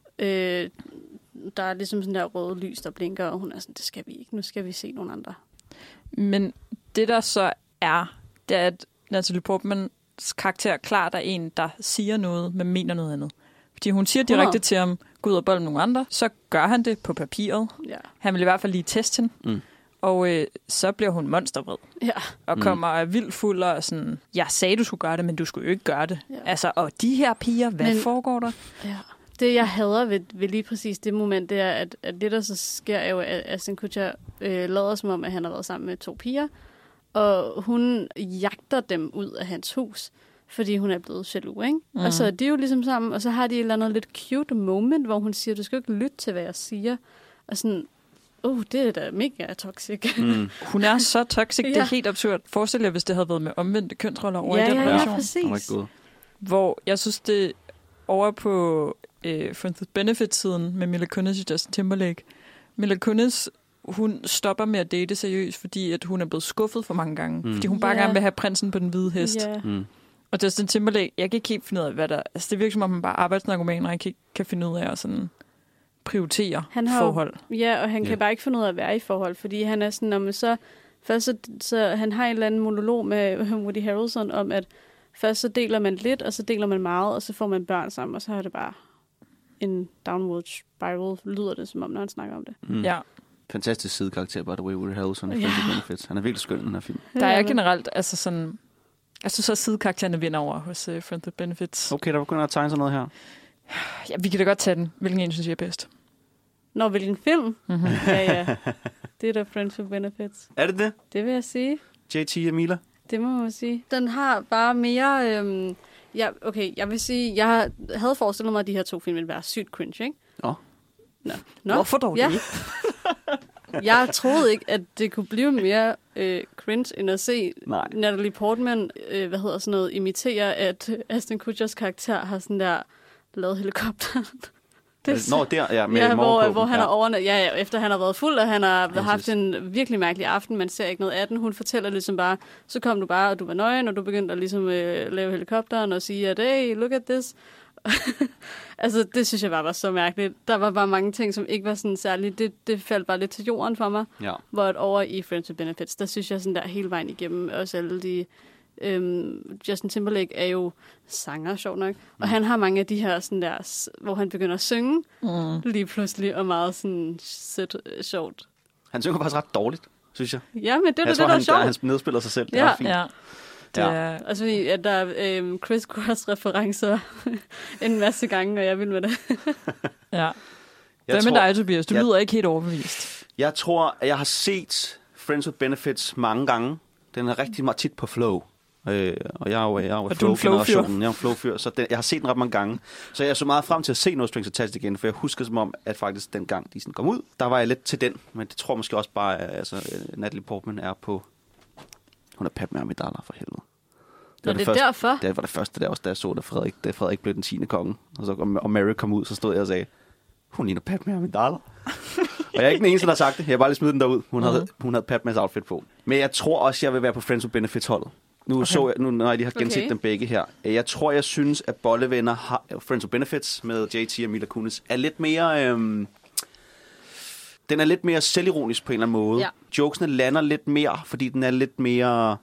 der er ligesom sådan der røde lys, der blinker, og hun er sådan, det skal vi ikke, nu skal vi se nogle andre. Men det der så det er, at Natalie Portmans karakter klart er en, der siger noget, men mener noget andet. Fordi hun siger direkte til ham, gå ud og bold med nogle andre, så gør han det på papiret. Ja. Han vil i hvert fald lige teste hende. Og så bliver hun monstervred. Ja. Og kommer vildt fuld og sådan, jeg sagde, du skulle gøre det, men du skulle jo ikke gøre det. Ja. Altså, og de her piger, hvad foregår der? Ja. Det, jeg hader ved lige præcis det moment, det er, at det, der så sker, er jo, at Ashton Kutcher lader som om, at han har været sammen med 2 piger, og hun jagter dem ud af hans hus, fordi hun er blevet jaloux, ikke? Og så er de jo ligesom sammen, og så har de et eller andet lidt cute moment, hvor hun siger, du skal ikke lytte til, hvad jeg siger. Og sådan, det er da mega toxic. Hun er så toxic, det er helt absurd. Forestil jer, hvis det havde været med omvendte kønsroller over i den relation. Ja, præcis. Hvor jeg synes, det over på Friends with Benefits-siden med Mila Kunis og Justin Timberlake. Mila Kunis, hun stopper med at date seriøst, fordi at hun er blevet skuffet for mange gange. Fordi hun bare gerne vil have prinsen på den hvide hest. Og Justin Timberlake, jeg kan ikke helt finde ud af, hvad der... Altså, det virker som om, man bare er arbejdsnarkoman, og ikke kan finde ud af at sådan prioritere forhold. Ja, og han kan bare ikke finde ud af at være i forhold, fordi han er sådan, så han har en eller anden monolog med Woody Harrelson om, at først så deler man lidt, og så deler man meget, og så får man børn sammen, og så er det bare en downward spiral, lyder det som om, når han snakker om det. Ja. Fantastisk sidekarakter, by the way, Woody Harrelson. Han er virkelig skøn i den her film. Der er generelt, altså sådan... Jeg synes så, at sidekaraktererne vinder over hos Friends with Benefits. Okay, der begynder at tegne sådan noget her. Ja, vi kan da godt tage den. Hvilken en synes jeg er bedst? Hvilken film? Ja. Det er da Friends with Benefits. Er det det? Det vil jeg sige. JT og Mila? Det må man sige. Den har bare mere... jeg vil sige, jeg havde forestillet mig, at de her 2 film ville være sygt cringe, ikke? Nå. Hvorfor dog det? Jeg troede ikke, at det kunne blive mere cringe, end at se Natalie Portman, imitere, at Ashton Kutchers karakter har sådan der lavet helikopteren. Hvor han er overnat. Efter han har været fuld, og han har haft en virkelig mærkelig aften, man ser ikke noget af den. Hun fortæller ligesom bare, så kom du bare, og du var nøgen, og du begyndte at ligesom lave helikopteren og sige, at hey, look at this. Altså, det synes jeg bare var så mærkeligt. Der var bare mange ting, som ikke var sådan særligt. Det faldt bare lidt til jorden for mig. Ja. Hvor at over i Friends with Benefits, der synes jeg sådan der hele vejen igennem, også alle de... Justin Timberlake er jo sanger, sjovt nok. Og han har mange af de her sådan der, hvor han begynder at synge lige pludselig, og meget sådan sjovt. Han synger faktisk ret dårligt, synes jeg. Ja, men det er det, der er sjovt. Han nedspiller sig selv. Det er fint. Ja. Altså, at der er Chris Cross-referencer en masse gange, og jeg vil med det. Hvad med dig, Tobias? Du lyder ikke helt overbevist. Jeg tror, at jeg har set Friends with Benefits mange gange. Den er rigtig meget tit på Flow. Og jeg er jo Og du er en flow-generationen. Jeg er en flow-fyr, så jeg har set den ret mange gange. Så jeg er så meget frem til at se No Strings Attached igen, for jeg husker som om, at faktisk den gang, de sådan kom ud, der var jeg lidt til den. Men det tror måske også bare, at Natalie Portman er på... Hun er Padmé Amidala for helvede. Det er derfor? Det var det første, der også, da jeg så det, Frederik blev den 10. konge. Og Mary kom ud, så stod jeg og sagde, hun ligner Padmé Amidala. Og jeg er ikke den eneste, der har sagt det. Jeg har bare lige smidt den derud. Hun havde Padmés outfit på. Men jeg tror også, jeg vil være på Friends with Benefits-holdet. Nu når jeg lige har genset dem begge her. Jeg tror, jeg synes, at Bollevenner har Friends with Benefits med JT og Mila Kunis er lidt mere... den er lidt mere selvironisk på en eller anden måde. Ja. Jokesene lander lidt mere, fordi den er lidt mere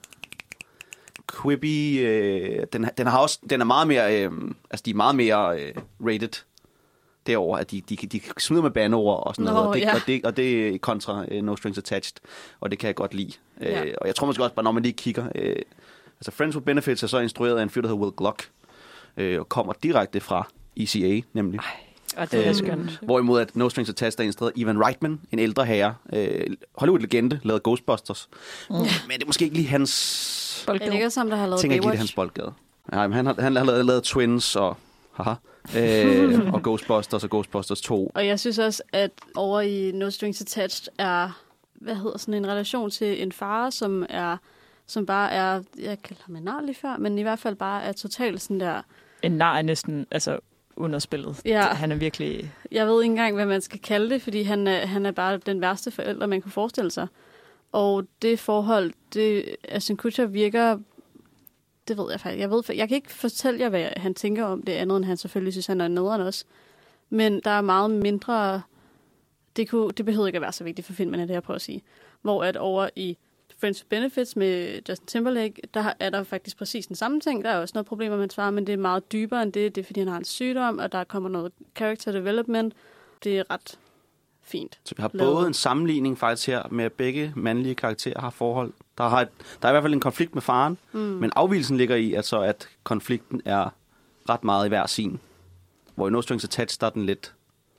quippy. Den er meget mere... altså, de er meget mere rated derover, at de smider med bandeord og sådan noget. Og det er kontra No Strings Attached. Og det kan jeg godt lide. Og jeg tror måske også bare, når man lige kigger... altså, Friends with Benefits er så instrueret af en fyr, der hedder Will Gluck. Og kommer direkte fra ECA, nemlig. Og det er skønt. Hvorimod at No Strings Attached er instrueret Ivan Reitman, en ældre herre. Hollywood-legende, lavede Ghostbusters. Men det er måske ikke lige hans... boldgade. Er det ikke sammen, der har lavet Baywatch? Ikke lige hans boldgade. Nej, men han har lavet Twins og... og Ghostbusters og Ghostbusters 2. Og jeg synes også, at over i No Strings Attached er, sådan en relation til en far, som bare er, jeg kaldte ham en nar lige før, men i hvert fald bare er totalt sådan der... En nar er næsten, altså underspillet. Ja. Han er virkelig... Jeg ved ikke engang, hvad man skal kalde det, fordi han er bare den værste forælder, man kunne forestille sig. Og det forhold, Ashton Kutcher virker... Det ved jeg faktisk. Jeg kan ikke fortælle jer, hvad han tænker om det andet, end han selvfølgelig synes, han er nederen også. Men der er meget mindre... Det behøver ikke at være så vigtigt for filmen, det jeg prøver at sige. Hvor at over i Friends with Benefits med Justin Timberlake, der er der faktisk præcis den samme ting. Der er også noget problemer med hans far, men det er meget dybere end det. Det er, fordi han har en sygdom, og der kommer noget character development. Det er ret fint. Så vi har både en sammenligning faktisk her med, at begge mandlige karakterer har forhold. Der er i hvert fald en konflikt med faren, men afvigelsen ligger i, at konflikten er ret meget i hver sin. Hvor i No Strings Attached, der er den lidt...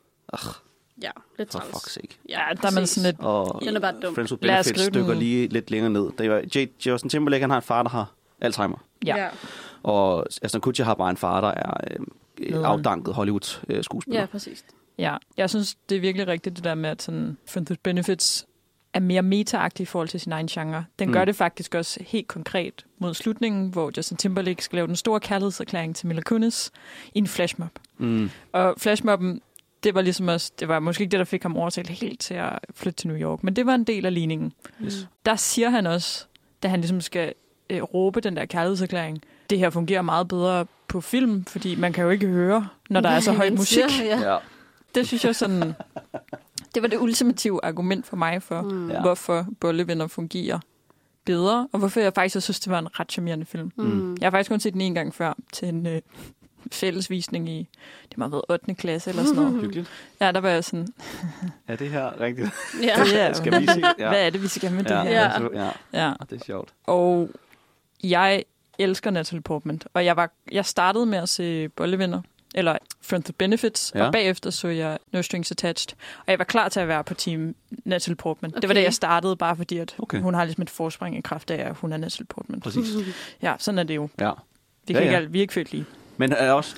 Ja, lidt træls. For fuck's sake. Ja, der er man sådan lidt... Og den er bare dum. Friends with Benefits stykker lige lidt længere ned. Det er Justin Timberlake, han har en far, der har Alzheimer. Ja. Og Ashton Kutcher har bare en far, der er afdanket Hollywood-skuespiller. Ja, præcis. Ja, jeg synes, det er virkelig rigtigt, det der med, at sådan Friends with Benefits er mere meta-agtig i forhold til sin egen genre. Den gør det faktisk også helt konkret mod slutningen, hvor Justin Timberlake skal lave den store kærlighedserklæring til Mila Kunis i en flashmob. Og flashmobben, det var ligesom også, det var måske ikke det, der fik ham overtalt helt til at flytte til New York, men det var en del af ligningen. Der siger han også, da han ligesom skal råbe den der kærlighedserklæring, det her fungerer meget bedre på film, fordi man kan jo ikke høre, når der er så høj musik. Ja. Det synes jeg sådan... Det var det ultimative argument for mig for, hvorfor Bollevenner fungerer bedre, og hvorfor jeg faktisk synes, det var en ret charmerende film. Jeg har faktisk kun set den en gang før til en fællesvisning i, det må have været 8. klasse eller sådan noget. Hyggeligt. Ja, der var jeg sådan... Er det her rigtigt? Ja. Skal vi se? Ja. Hvad er det, vi skal med det her? Ja, det er sjovt. Og jeg elsker Natalie Portman, og jeg startede med at se Bollevenner, eller Friends with Benefits, og bagefter så jeg No Strings Attached. Og jeg var klar til at være på team Natalie Portman. Okay. Det var det, jeg startede, bare fordi, at hun har ligesom et forspring i kraft af, at hun er Natalie Portman. Præcis. Ja, sådan er det jo. Ja. Vi er ikke født lige. Men er også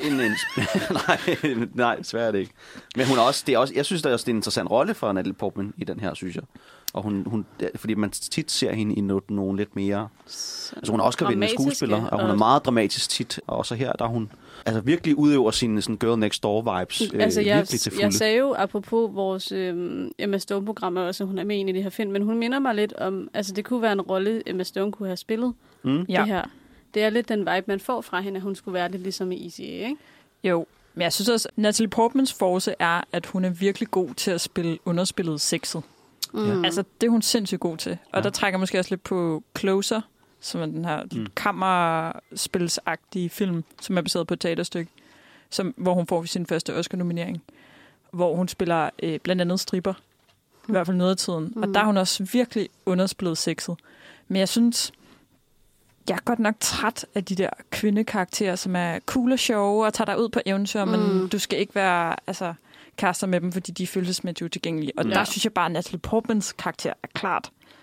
nej, svært er det ikke. Men hun er også, jeg synes, det er en interessant rolle for Natalie Portman i den her, synes jeg. Og hun fordi man tit ser hende i nogle lidt mere... Altså hun er Oscar-vindende skuespiller, og hun er meget dramatisk tit. Og så her, der hun virkelig udøver sine sådan girl next door vibes virkelig til fulde. Jeg sagde jo, apropos vores Emma Stone-program, også, hun er med i det her film, men hun minder mig lidt om... Altså det kunne være en rolle, Emma Stone kunne have spillet. Det her. Det er lidt den vibe, man får fra hende, at hun skulle være lidt ligesom i ECA, ikke? Jo, men jeg synes også, at Natalie Portmans force er, at hun er virkelig god til at spille underspillet sexet. Altså, det er hun sindssygt god til. Og der trækker måske også lidt på Closer, som er den her kammerspilsagtige film, som er baseret på et teaterstykke, hvor hun får sin første Oscar-nominering, hvor hun spiller blandt andet stripper, i hvert fald noget af tiden. Og der er hun også virkelig underspillet sexet. Men jeg synes... Jeg er godt nok træt af de der kvindekarakterer, som er cool og sjove og tager dig ud på eventyr, men du skal ikke være kærester med dem, fordi de er følelsesmæssigt utilgængelige. Og der synes jeg bare, at Natalie Portmans karakter er klart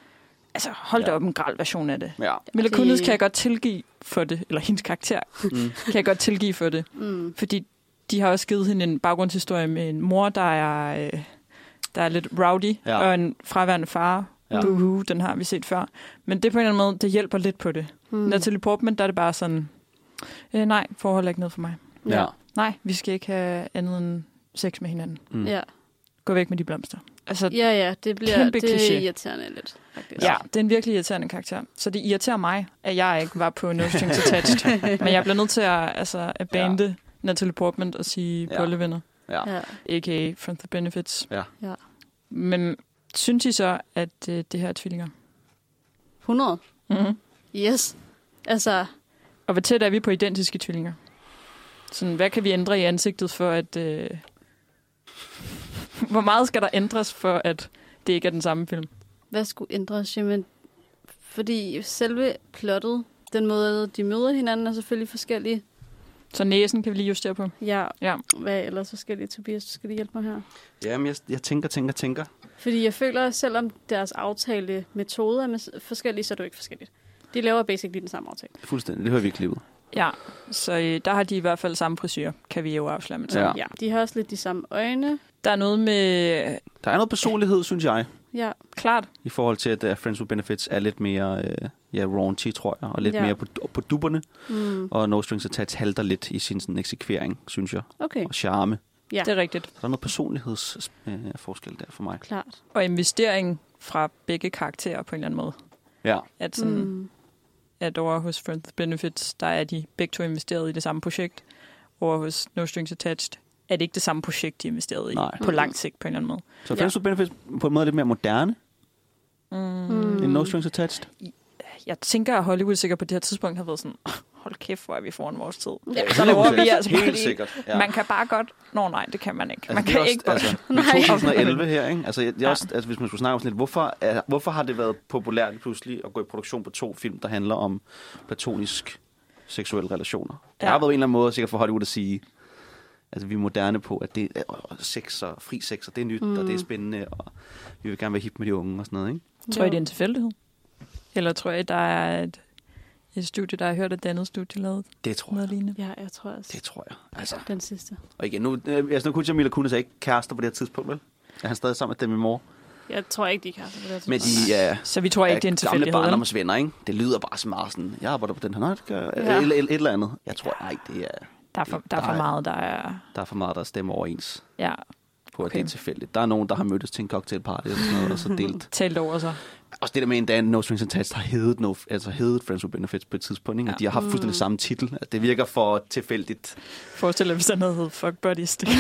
altså hold da op en gral version af det. Ja. Mila Kunis kan jeg godt tilgive for det, eller hendes karakter kan jeg godt tilgive for det. Fordi de har også givet hende en baggrundshistorie med en mor, der er lidt rowdy, og en fraværende far. Ja. Den har vi set før. Men det på en eller anden måde, det hjælper lidt på det. Natalie Portman, der er det bare sådan, nej, forhold er ikke noget for mig. Ja. Nej, vi skal ikke have andet end sex med hinanden. Ja. Gå væk med de blomster. Altså, Ja, det bliver det irriterende lidt, faktisk. Ja, det er en virkelig irriterende karakter. Så det irriterer mig, at jeg ikke var på No Strings Attached. Men jeg bliver nødt til at bande Natalie Portman og sige bollevenner. Ja. A.k.a. From the Benefits. Ja. Men synes I så, at det her er tvillinger? 100? Yes. Altså... Og hvor tæt er vi på identiske tvillinger? Sådan, hvad kan vi ændre i ansigtet for at... Hvor meget skal der ændres for, at det ikke er den samme film? Hvad skulle ændres? Jamen, fordi selve plottet, den måde, de møder hinanden, er selvfølgelig forskellige. Så næsen kan vi lige justere på? Ja. Hvad ellers forskellige, Tobias? Skal du hjælpe mig her? Jamen, jeg tænker. Fordi jeg føler, at selvom deres aftale metode er forskellige, så er det jo ikke forskelligt. De laver basically den samme aftale. Fuldstændig. Det hører vi ikke livet. Ja, så der har de i hvert fald samme frisyr, kan vi jo afsløre med det. Ja, de har også lidt de samme øjne. Der er noget med... Der er noget personlighed, synes jeg. Ja, klart. I forhold til, at Friends with Benefits er lidt mere raunchy, tror jeg, og lidt mere på dupperne. Og No Strings Attached halter lidt i sin sådan, eksekvering, synes jeg. Okay. Og charme. Ja. Det er rigtigt. Så der er noget personlighedsforskel der for mig. Klart. Og investering fra begge karakterer på en eller anden måde. Ja. At sådan... At over hos Friends with Benefits, der er de begge to investeret i det samme projekt. Over hos No Strings Attached er det ikke det samme projekt, de er investeret i på lang sigt på en eller anden måde. Så Friends with Benefits på en måde lidt mere moderne end No Strings Attached? Jeg tænker, at Hollywood sikkert på det her tidspunkt har været sådan, hold kæft, hvor er vi foran vores tid. Ja, så laver vi altså helt sikkert. Ja. Man kan bare godt... nej, det kan man ikke. Altså, man kan ikke godt. Altså, 2011 her, ikke? Altså, hvis man skulle snakke om sådan lidt, hvorfor har det været populært pludselig at gå i produktion på 2 film, der handler om platonisk seksuelle relationer? Det har været en eller anden måde sikkert for Hollywood at sige, altså vi er moderne på, at det er sex og fri sex, og det er nyt, og det er spændende, og vi vil gerne være hip med de unge og sådan noget, ikke? Tror I, det er en tilfældighed? Eller tror I, der er et studie, der har hørt, at det andet studie lavede det tror jeg. Lignende? Ja, jeg tror også. Det tror jeg. Altså. Den sidste. Og igen, nu kunne Jamila Kunis ikke kærester på det her tidspunkt, vel? Er han stadig sammen med dem i mor? Jeg tror ikke, de er kærester på det her tidspunkt. Men de så vi tror ikke, det er en tilfældighed. Gamle barndomsvenner, ikke? Det lyder bare så meget sådan, jeg arbejder på den her, nej, det gør et eller andet. Jeg tror, nej, det er... Der er for meget, der er... Der er for meget, der stemmer overens. Ja. På, at det er tilfældigt. Der er nogen, der har mødtes til en cocktailparty eller sådan noget, og så delt. Talt over sig. Også det der med, at No Strings Attached har heddet Friends with Benefits på et tidspunkt, ikke? Og de har haft fuldstændig samme titel. Altså, det virker for tilfældigt. Forestil dig, hvis der noget hed Fuck Buddies. Det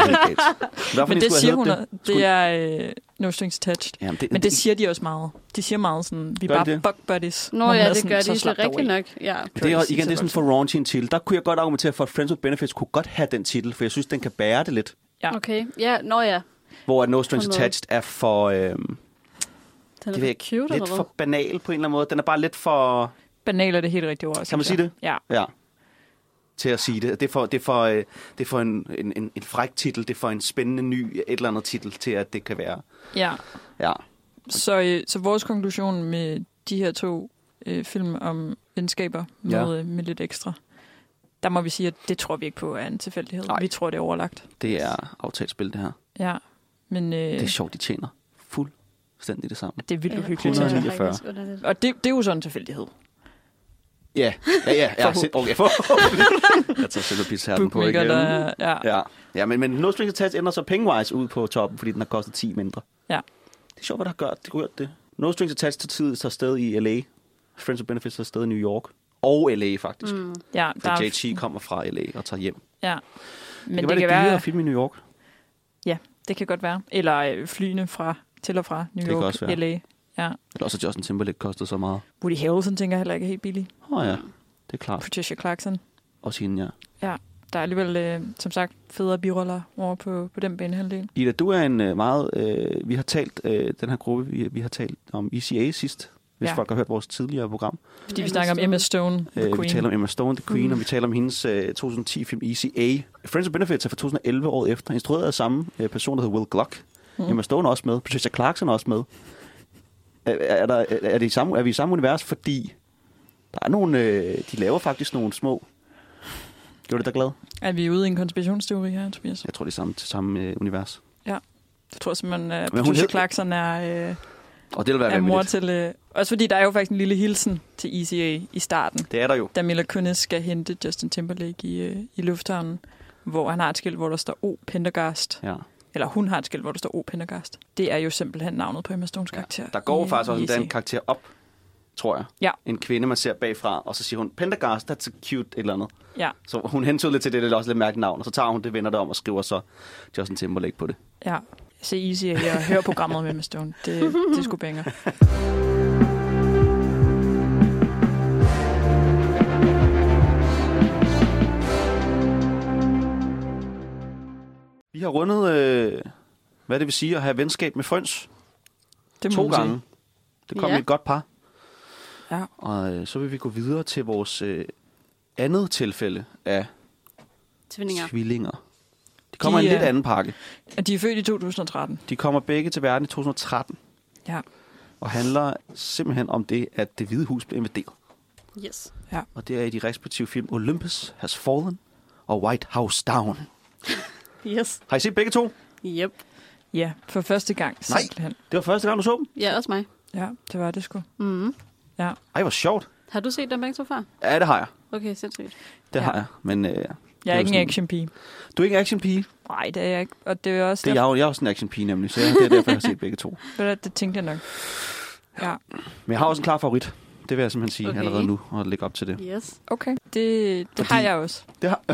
men det siger hun, det er No Strings Attached. Jamen, men det siger de også meget. De siger meget sådan, vi bare Fuck Buddies. Nå ja, det gør de, så rigtigt nok. Ja. Det er igen, det er sådan for raunchy en titel. Der kunne jeg godt argumentere for, at Friends with Benefits kunne godt have den titel, for jeg synes, den kan bære det lidt. Ja. Okay, ja, Hvor No Strings Attached er for... Den er for cute, lidt for banal på en eller anden måde. Den er bare lidt for... Banal er det helt rigtige ord. Kan man sige det? Ja. Til at sige det. Det er for en fræk titel. Det er for en spændende ny et eller andet titel til, at det kan være. Ja. Så vores konklusion med de her 2 film om venskaber med lidt ekstra, der må vi sige, at det tror vi ikke på er en tilfældighed. Vi tror, det er overlagt. Det er aftalt spil, det her. Ja, men... det er sjovt, de tjener fuldstændig det samme. Det er vildt uhyggeligt. 149. Og det er jo sådan en tilfældighed. Ja. Okay, jeg tager selv pizzaerten på igen. Ja, men No Strings Attached ender så pengewise ud på toppen, fordi den har kostet 10 mindre. Ja. Det er sjovt, hvad der har gjort det. No Strings Attached til tid tager sted i LA. Friends with Benefits tager sted i New York. Og LA, faktisk. Ja, for JT kommer fra LA og tager hjem. Ja. Men det kan være at filme i New York. Ja, det kan godt være. Eller flyene til og fra New York, LA. Ja. Eller også Justin Timberlake kostede så meget. Woody Harrelson tænker heller ikke helt billig. Ja, det er klart. Patricia Clarkson. Også hende, Ja, der er alligevel, som sagt, federe biroller over på den banehalvdel. Ida, du er en meget... vi har talt, den her gruppe, vi har talt om ECA sidst, hvis folk har hørt vores tidligere program. Fordi vi snakker om Emma Stone, The Queen. Vi taler om Emma Stone, The Queen, og vi taler om hendes 2010-film ECA. Friends with Benefits er fra 2011, året efter. Instrueret af samme person, der hedder Will Gluck. Emma Stone er også med. Patricia Clarkson er også med. er vi i samme univers, fordi der er nogle... de laver faktisk nogle små... Gjorde det dig glad? Er vi ude i en konspirationsteori her, Tobias? Jeg tror, det er samme univers. Ja. Jeg tror simpelthen, at Patricia Clarkson er... Og det vil være mor til... Også fordi der er jo faktisk en lille hilsen til ECA i starten. Det er der jo. Da Mila Kunis skal hente Justin Timberlake i lufthavnen, hvor han har et skilt, hvor der står O. Pendergast. Ja. Eller hun har et skilt, hvor der står O. Pendergast. Det er jo simpelthen navnet på Emma Stones karakter. Der går faktisk også en karakter op, tror jeg. Ja. En kvinde, man ser bagfra, og så siger hun, Pendergast, that's a cute et eller andet. Ja. Så hun hentyder lidt til det er også lidt mærkeligt navn, og så tager hun det, vender det om og skriver så Justin Timberlake på det. Ja. Se Easy her og hør programmet med Emma Stone. Det sgu banger. Vi har rundet, hvad det vil sige at have venskab med Frøns. Det 2 gange. Det kom i et godt par. Ja. Og så vil vi gå videre til vores andet tilfælde af tvillinger. De kommer i en lidt anden pakke. De er født i 2013. De kommer begge til verden i 2013. Ja. Og handler simpelthen om det, at Det Hvide Hus blev invaderet. Yes. Ja. Og det er i de respektive film Olympus Has Fallen og White House Down. Yes. Har I set begge to? Yep. Ja, for første gang. Simpelthen. Nej, det var første gang, du så dem? Ja, også mig. Ja, det var det sgu. Mm-hmm. Ja. Ej, hvor sjovt. Har du set dem begge to før? Ja, det har jeg. Okay, sindssygt. Det har jeg, men... jeg er ikke en action-pige. Du er ikke en action-pige? Nej, det er jeg ikke. Og det er også... Jeg er også en action-pige, nemlig, så det er derfor, jeg har set begge to. Det tænkte jeg nok. Ja. Men jeg har også en klar favorit. Det vil jeg simpelthen sige allerede nu, og lægge op til det. Yes. Okay. Det har jeg også. Det har...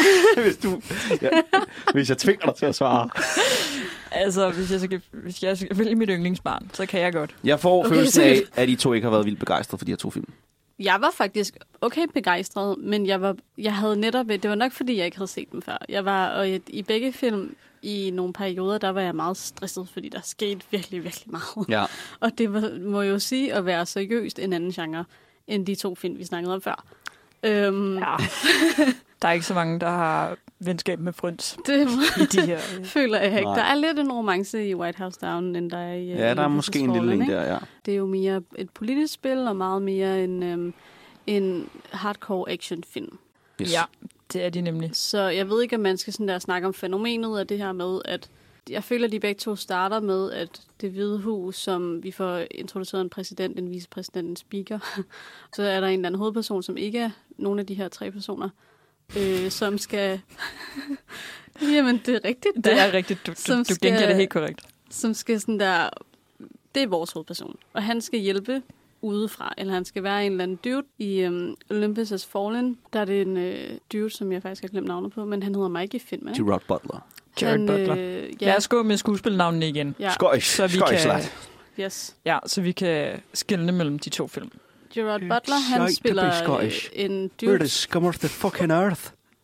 hvis jeg tvinger dig til at svare. Altså, hvis jeg skal vælge mit yndlingsbarn, så kan jeg godt. Jeg får følelsen af, at I to ikke har været vildt begejstrede for de her 2 film. Jeg var faktisk okay begejstret, men jeg havde netop... Det var nok, fordi jeg ikke havde set dem før. Og i begge film, i nogle perioder, der var jeg meget stresset, fordi der skete virkelig, virkelig meget. Ja. Og det må jo sige at være seriøst en anden genre, end de 2 film, vi snakkede om før. Ja. Der er ikke så mange, der har venskab med Frøns det i de her. føler jeg ikke. Nej. Der er lidt en romance i White House Down, end der er i... Ja, der er måske en lille en der, ja. Det er jo mere et politisk spil, og meget mere en hardcore actionfilm. Yes. Ja, det er de nemlig. Så jeg ved ikke, om man skal sådan der snakke om fænomenet af det her med, at jeg føler, at de begge to starter med, at Det Hvide Hus, som vi får introduceret en præsident, en vicepræsident, en speaker, så er der en eller anden hovedperson, som ikke er nogen af de her 3 personer, som skal... Jamen, det er rigtigt. Det er rigtigt. Du gengiver det helt korrekt. Som skal sådan der... Det er vores hovedperson, og han skal hjælpe udefra, eller han skal være en eller anden dude. I Olympus Has Fallen, der er det en dude, som jeg faktisk har glemt navnet på, men han hedder Mike i filmen. Gerard Butler. Gerard Butler. Ja. Lad os gå med skuespilnavnene igen. Ja. Så vi kan, yes. ja, så vi kan skelne mellem de 2 film. Gerard Butler, han spiller en dude. We're the scum of the fucking earth.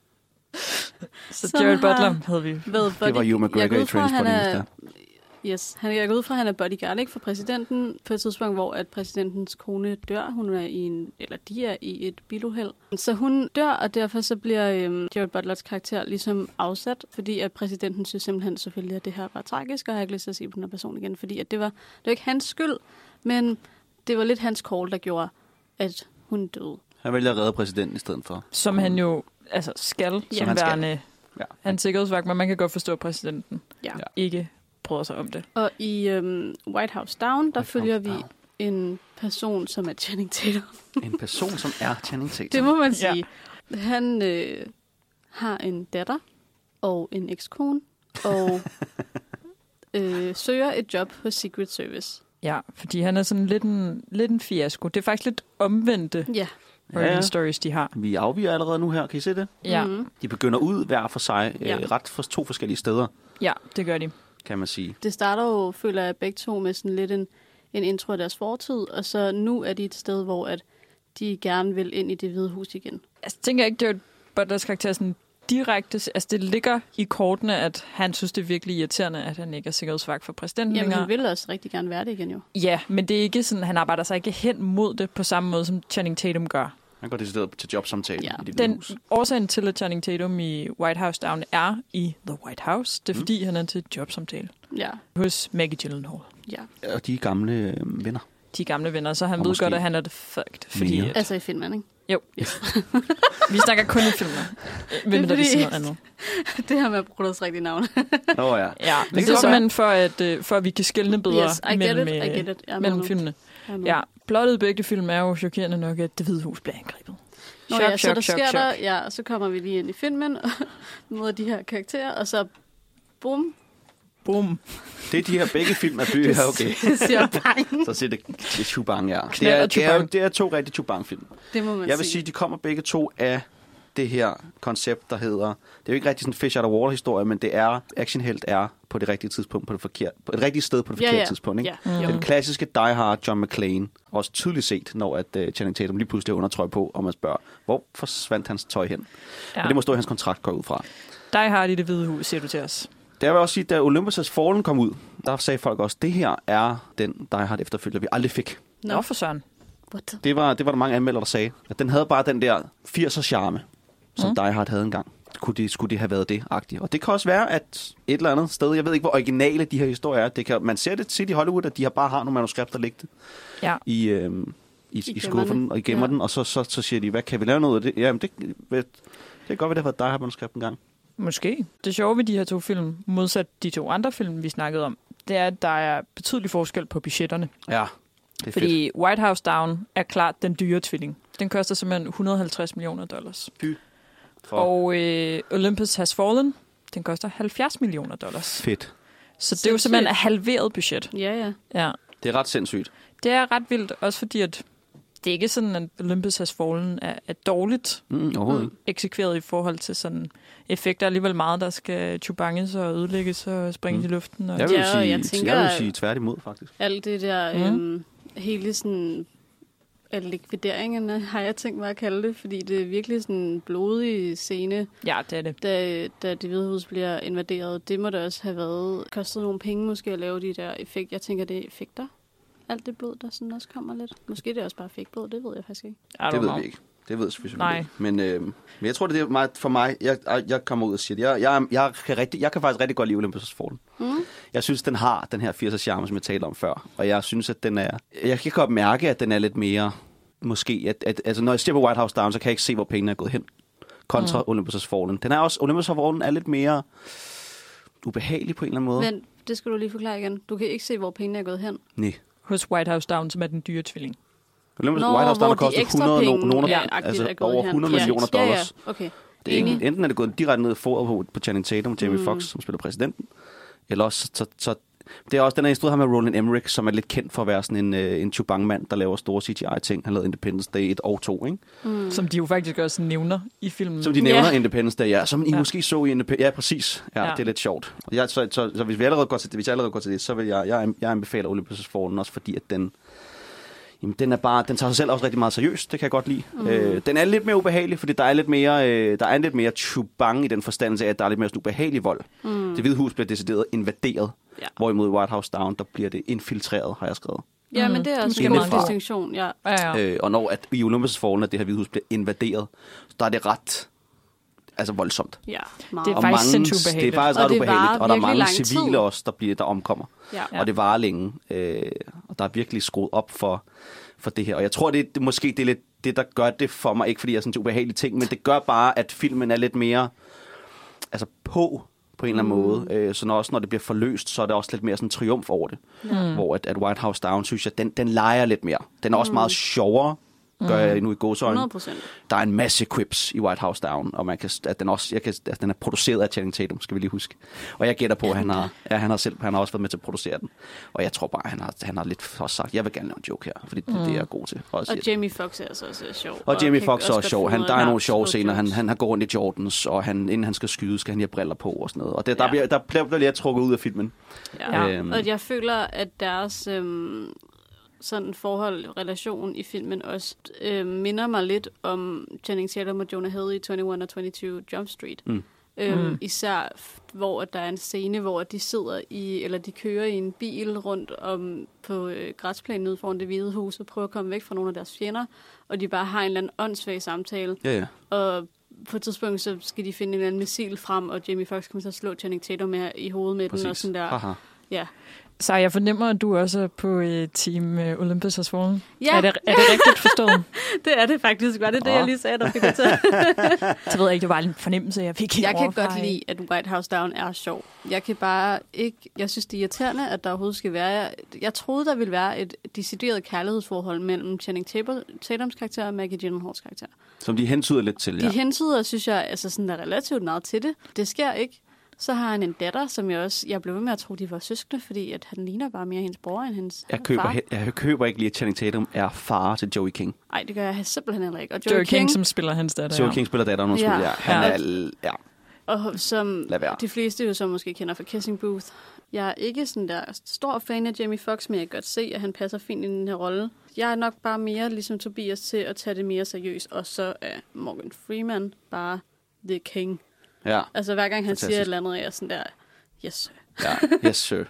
Så Gerard Butler havde vi. Det var Hugh McGregor i Trainspotting. Yes, jeg går ud fra, at han er bodyguard ikke for præsidenten på et tidspunkt, hvor at præsidentens kone dør. Hun er de er i et biluheld. Så hun dør, og derfor så bliver Gerard Butlers karakter ligesom afsat, fordi at præsidenten synes simpelthen selvfølgelig, at det her var tragisk, og jeg har ikke lyst til at se på den her person igen, fordi at det var ikke hans skyld, men det var lidt hans call, der gjorde, at hun døde. Han vælger at redde præsidenten i stedet for. Som han jo skal, som værende hans sikkerhedsvagt, men man kan godt forstå, at præsidenten ikke bryder sig om det. Og i White House Down, der følger vi en person, som er Channing Tatum. En person, som er Channing Tatum. Det må man sige. Ja. Han har en datter og en ekskone, og søger et job hos Secret Service. Ja, fordi han er sådan lidt en fiasko. Det er faktisk lidt omvendte stories, de har. Vi afviger allerede nu her. Kan I se det? Ja. De begynder ud hver for sig, ret for 2 forskellige steder. Ja, det gør de. Kan man sige. Det starter jo, føler jeg, begge to med sådan lidt en intro af deres fortid, og så nu er de et sted, hvor at de gerne vil ind i Det Hvide Hus igen. Jeg tænker ikke, det er Butlers karakter sådan direkte, altså det ligger i kortene, at han synes, det er virkelig irriterende, at han ikke er sikkerhedsvagt for præsidenten Jamen, længere. han vil også rigtig gerne være det igen jo. Ja, men det er ikke sådan, han arbejder sig ikke hen mod det på samme måde, som Channing Tatum gør. Han går decideret til jobsamtale i Det Den hus. årsagen til, at Channing Tatum i White House Down er i The White House, det er fordi, han er til jobsamtale. Ja. Hos Maggie Gyllenhaal. Ja. Og de er gamle venner. de gamle venner, så han Og ved måske godt, at han er the fucked. Fordi, mere. Altså i filmen, ikke? jo. Vi snakker kun i filmen. Hvem der fordi- siger noget andet. Det her med at bruge deres rigtige navn. Nå ja. Ja, men kan det er godt simpelthen for, at vi kan skelne bedre Yes, I get it, I get it. Jeg er med mellem nu. filmene. Jeg er med. Ja, plottet i begge film er jo chokerende nok, at Det Hvide Hus bliver angrebet. Nå ja, så der sker der, ja, så kommer vi lige ind i filmen og møder de her karakterer, og så boom, Boom. Det er de her begge film af byer, okay. det siger bang. Så siger det Chubang, ja. Knald og Chubang. Det er 2 rigtige Chubang-film. Det må man Jeg vil sige, de kommer begge 2 af det her koncept, der hedder... Det er jo ikke rigtig sådan en fish out of water-historie, men det er... Actionhelt er på det rigtige tidspunkt, på et rigtigt sted på det forkerte tidspunkt, ikke? Ja, jo. Den klassiske Die Hard John McClane, også tydeligt set, når at Channing Tatum lige pludselig har undertrøj på, og man spørger, hvor forsvandt hans tøj hen? Ja. Og det må stå i hans kontrakt, går ud fra. Die Hard i Det Hvide Hus, siger du til os. Der vil også sige, da Olympus' Fallen kom ud, der sagde folk også, det her er den Die Hard efterfølger, vi aldrig fik. Nå, for søren. What? Det var der mange anmeldere, der sagde, at den havde bare den der 80'er charme, som Die Hard havde engang. Skulle de have været det-agtigt. Og det kan også være, at et eller andet sted, jeg ved ikke, hvor originale de her historier er. Det kan, man ser det tit i Hollywood, at de bare har nogle manuskripter liggende i skuffen, og I gemmer den, og så siger de, hvad kan vi lave noget af det? Jamen, det kan godt være, det har været Die Hard-manuskript engang. Måske. Det sjove ved de her 2 film, modsat de 2 andre film, vi snakkede om, det er, at der er betydelig forskel på budgetterne. Ja, det er Fordi fedt. White House Down er klart den dyre tvilling. Den koster simpelthen $150 million. Og Olympus Has Fallen, den koster $70 million. Fedt. Så det er jo simpelthen et halveret budget. Ja. Ja. Det er ret sindssygt. Det er ret vildt, også fordi at det er ikke sådan, at Olympus Has Fallen er dårligt Overhovedet ikke. eksekveret i forhold til sådan effekter. Alligevel meget, der skal chubanges og ødelægges og springes i luften. Og Jeg vil Ja, og jeg sige, tænker, sige tværtimod, faktisk. Alt det der, hele sådan, likvideringerne har jeg tænkt mig at kalde det, fordi det er virkelig sådan en blodig scene, ja, det er det. da Det Hvide Hus bliver invaderet. Det må da også have været, kostet nogle penge måske at lave de der effekter. Jeg tænker, det er effekter. Alt det blod, der sådan også kommer lidt. Måske det er også bare fake blod, det ved jeg faktisk ikke. Det ved vi ikke. Det ved jeg selvfølgelig Nej. ikke. Men jeg tror, det er meget for mig. Jeg kommer ud og siger det. Jeg kan faktisk rigtig godt lide Olympus' Fallen. Jeg synes, den har den her 80'er charme, som jeg talte om før. Og jeg synes, at den er... Jeg kan godt mærke, at den er lidt mere... Måske, altså når jeg ser på White House Down, så kan jeg ikke se, hvor pengene er gået hen. Kontra Olympus' Fallen. Den er også... Olympus' Fallen er lidt mere ubehagelig på en eller anden måde. Men det skal du lige forklare igen. Du kan ikke se, hvor pengene er gået hen. Nej. Hos White House Down, som er den dyre tvilling. White House Down koster 100 er gået over hen. $100 millioner. Ja, okay. Det er ikke, enten er det gået direkte ned i foret på Channing Tatum, Jamie Foxx, som spiller præsidenten, eller også så det er også den her instrueret ham med Roland Emmerich, som er lidt kendt for at være sådan en Chubang-mand, der laver store CGI-ting. Han lavede Independence Day 1 og 2, ikke? Som de jo faktisk også nævner i filmen. Som de nævner Independence Day, ja. Som I måske så i Independence. Ja, præcis. Ja, det er lidt sjovt. Så hvis vi allerede går til det, så vil jeg anbefale Olympus' Fallen også, fordi at den tager sig selv også rigtig meget seriøst. Det kan jeg godt lide. Den er lidt mere ubehagelig, fordi der er lidt mere Chubang i den forstandelse af, at der er lidt mere sådan ubehagelig vold. Det Hvide Hus bliver decideret invaderet, hvorimod White House Down, der bliver det infiltreret, har jeg skrevet. Ja, men det er også en distinktion, ja. Og når at i Olympus' Fallen, at det her Hvide Hus bliver invaderet, så der er det ret voldsomt. Ja, meget. Det er faktisk sindssygt ubehageligt. Det er faktisk ret ubehageligt, og der er mange civile også, der omkommer. Ja. Og det varer længe. Og der er virkelig skruet op for det her. Og jeg tror, det er lidt det, der gør det for mig. Ikke fordi jeg er sådan en ubehagelig ting, men det gør bare, at filmen er lidt mere på en eller anden måde. Så når det bliver forløst, så er det også lidt mere sådan en triumf over det. Hvor at White House Down, synes jeg, den leger lidt mere. Den er også meget sjovere, gør jeg nu i gåseøjne. 100%. Der er en masse quips i White House Down, og den er produceret af Channing Tatum, skal vi lige huske. Og jeg gætter på, at han har også været med til at producere den. Og jeg tror bare, han har lidt for sagt, jeg vil gerne lave en joke her, fordi det er jeg god til. Og Jamie Foxx er altså også sjov. Og Jamie Foxx er også sjov. Der er nogle sjove scener. Han går rundt i Jordans, og inden han skal skyde, skal han have briller på og sådan noget. Og der bliver lidt trukket ud af filmen. Ja. Og jeg føler, at deres sådan relation i filmen også minder mig lidt om Channing Tatum og Jonah Hill i 21 og 22 Jump Street. Især hvor der er en scene, hvor de sidder de kører i en bil rundt om på græsplænen ude foran Det Hvide Hus og prøver at komme væk fra nogle af deres fjender, og de bare har en eller anden åndssvag samtale. Ja. Og på et tidspunkt, så skal de finde en eller anden missil frem, og Jamie Foxx kommer til at slå Channing Tatum i hovedet med den, og sådan der. Ja. Så jeg fornemmer, at du også er på Team Olympus Has Fallen. Ja. Er det rigtigt forstået? Det er det faktisk. Var det det, jeg lige sagde, der fik det til? Så ved jeg ikke, det var en fornemmelse, jeg fik. Jeg kan godt lide, at White House Down er sjov. Jeg kan bare ikke... Jeg synes, det er irriterende, at der overhovedet skal være... Jeg troede, der ville være et decideret kærlighedsforhold mellem Channing Tatums karakter og Maggie Gyllenhaals karakter. Som de hentyder lidt til, ja. De hentyder, synes jeg, altså sådan er relativt meget til det. Det sker ikke. Så har han en datter, som jeg blev ved med at tro, de var søskende, fordi at han ligner bare mere hendes bror end hendes far. Jeg køber ikke lige, at Channing Tatum er far til Joey King. Nej, det gør jeg simpelthen heller ikke. Og Joey King, som spiller hans datter. Joey King spiller datteren, hun spiller. Han er... Og som de fleste jo så måske kender fra Kissing Booth. Jeg er ikke sådan der stor fan af Jamie Foxx, men jeg kan godt se, at han passer fint i den her rolle. Jeg er nok bare mere ligesom Tobias til at tage det mere seriøst, og så er Morgan Freeman bare the king. Ja. Altså hver gang han siger et eller andet, er jeg sådan der, yes sir. Ja, yes sir.